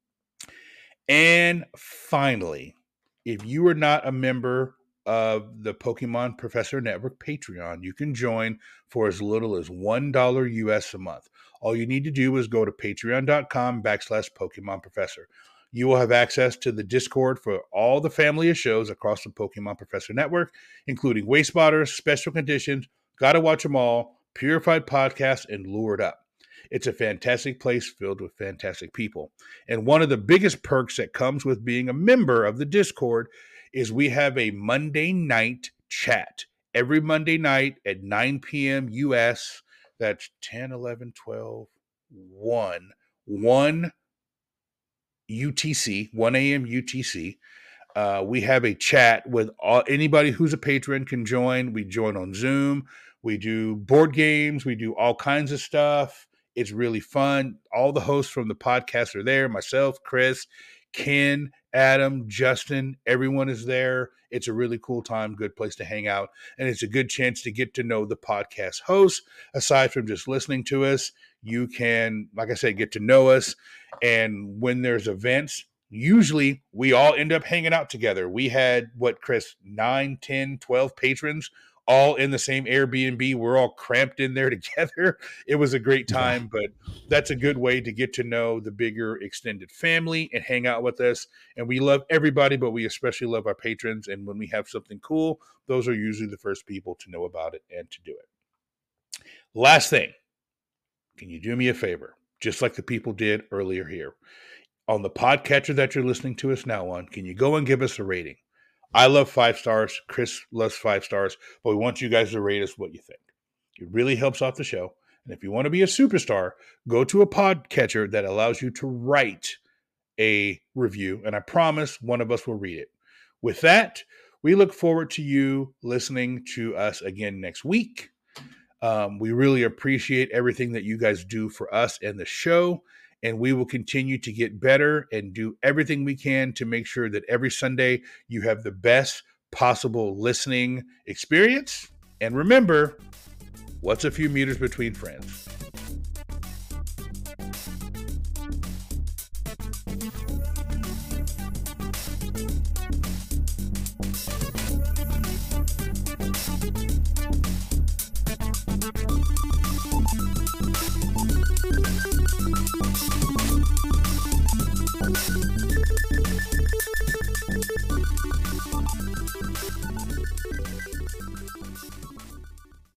And finally, if you are not a member of the Pokemon Professor Network Patreon, you can join for as little as $1 US a month. All you need to do is go to patreon.com/Pokemon Professor. You will have access to the Discord for all the family of shows across the Pokemon Professor Network, including Waste Spotters, Special Conditions, Gotta Watch 'Em All, Purified Podcasts, and Lured Up. It's a fantastic place filled with fantastic people. And one of the biggest perks that comes with being a member of the Discord is we have a Monday night chat. Every Monday night at 9 p.m. U.S., that's 10, 11, 12, 1 UTC, 1 a.m. UTC. We have a chat with anybody who's a patron can join. We join on Zoom. We do board games. We do all kinds of stuff. It's really fun. All the hosts from the podcast are there. Myself, Chris, Ken, Adam, Justin, everyone is there. It's a really cool time, good place to hang out. And it's a good chance to get to know the podcast hosts. Aside from just listening to us, you can, like I said, get to know us. And when there's events, usually we all end up hanging out together. We had, Chris, 9, 10, 12 patrons all in the same Airbnb. We're all cramped in there together. It was a great time, but that's a good way to get to know the bigger extended family and hang out with us. And we love everybody, but we especially love our patrons. And when we have something cool, those are usually the first people to know about it and to do it. Last thing, can you do me a favor? Just like the people did earlier here. On the podcatcher that you're listening to us now on, can you go and give us a rating? I love 5 stars. Chris loves 5 stars, but we want you guys to rate us what you think. It really helps out the show. And if you want to be a superstar, go to a podcatcher that allows you to write a review, and I promise one of us will read it. With that, we look forward to you listening to us again next week. We really appreciate everything that you guys do for us and the show, and we will continue to get better and do everything we can to make sure that every Sunday you have the best possible listening experience. And remember, what's a few meters between friends?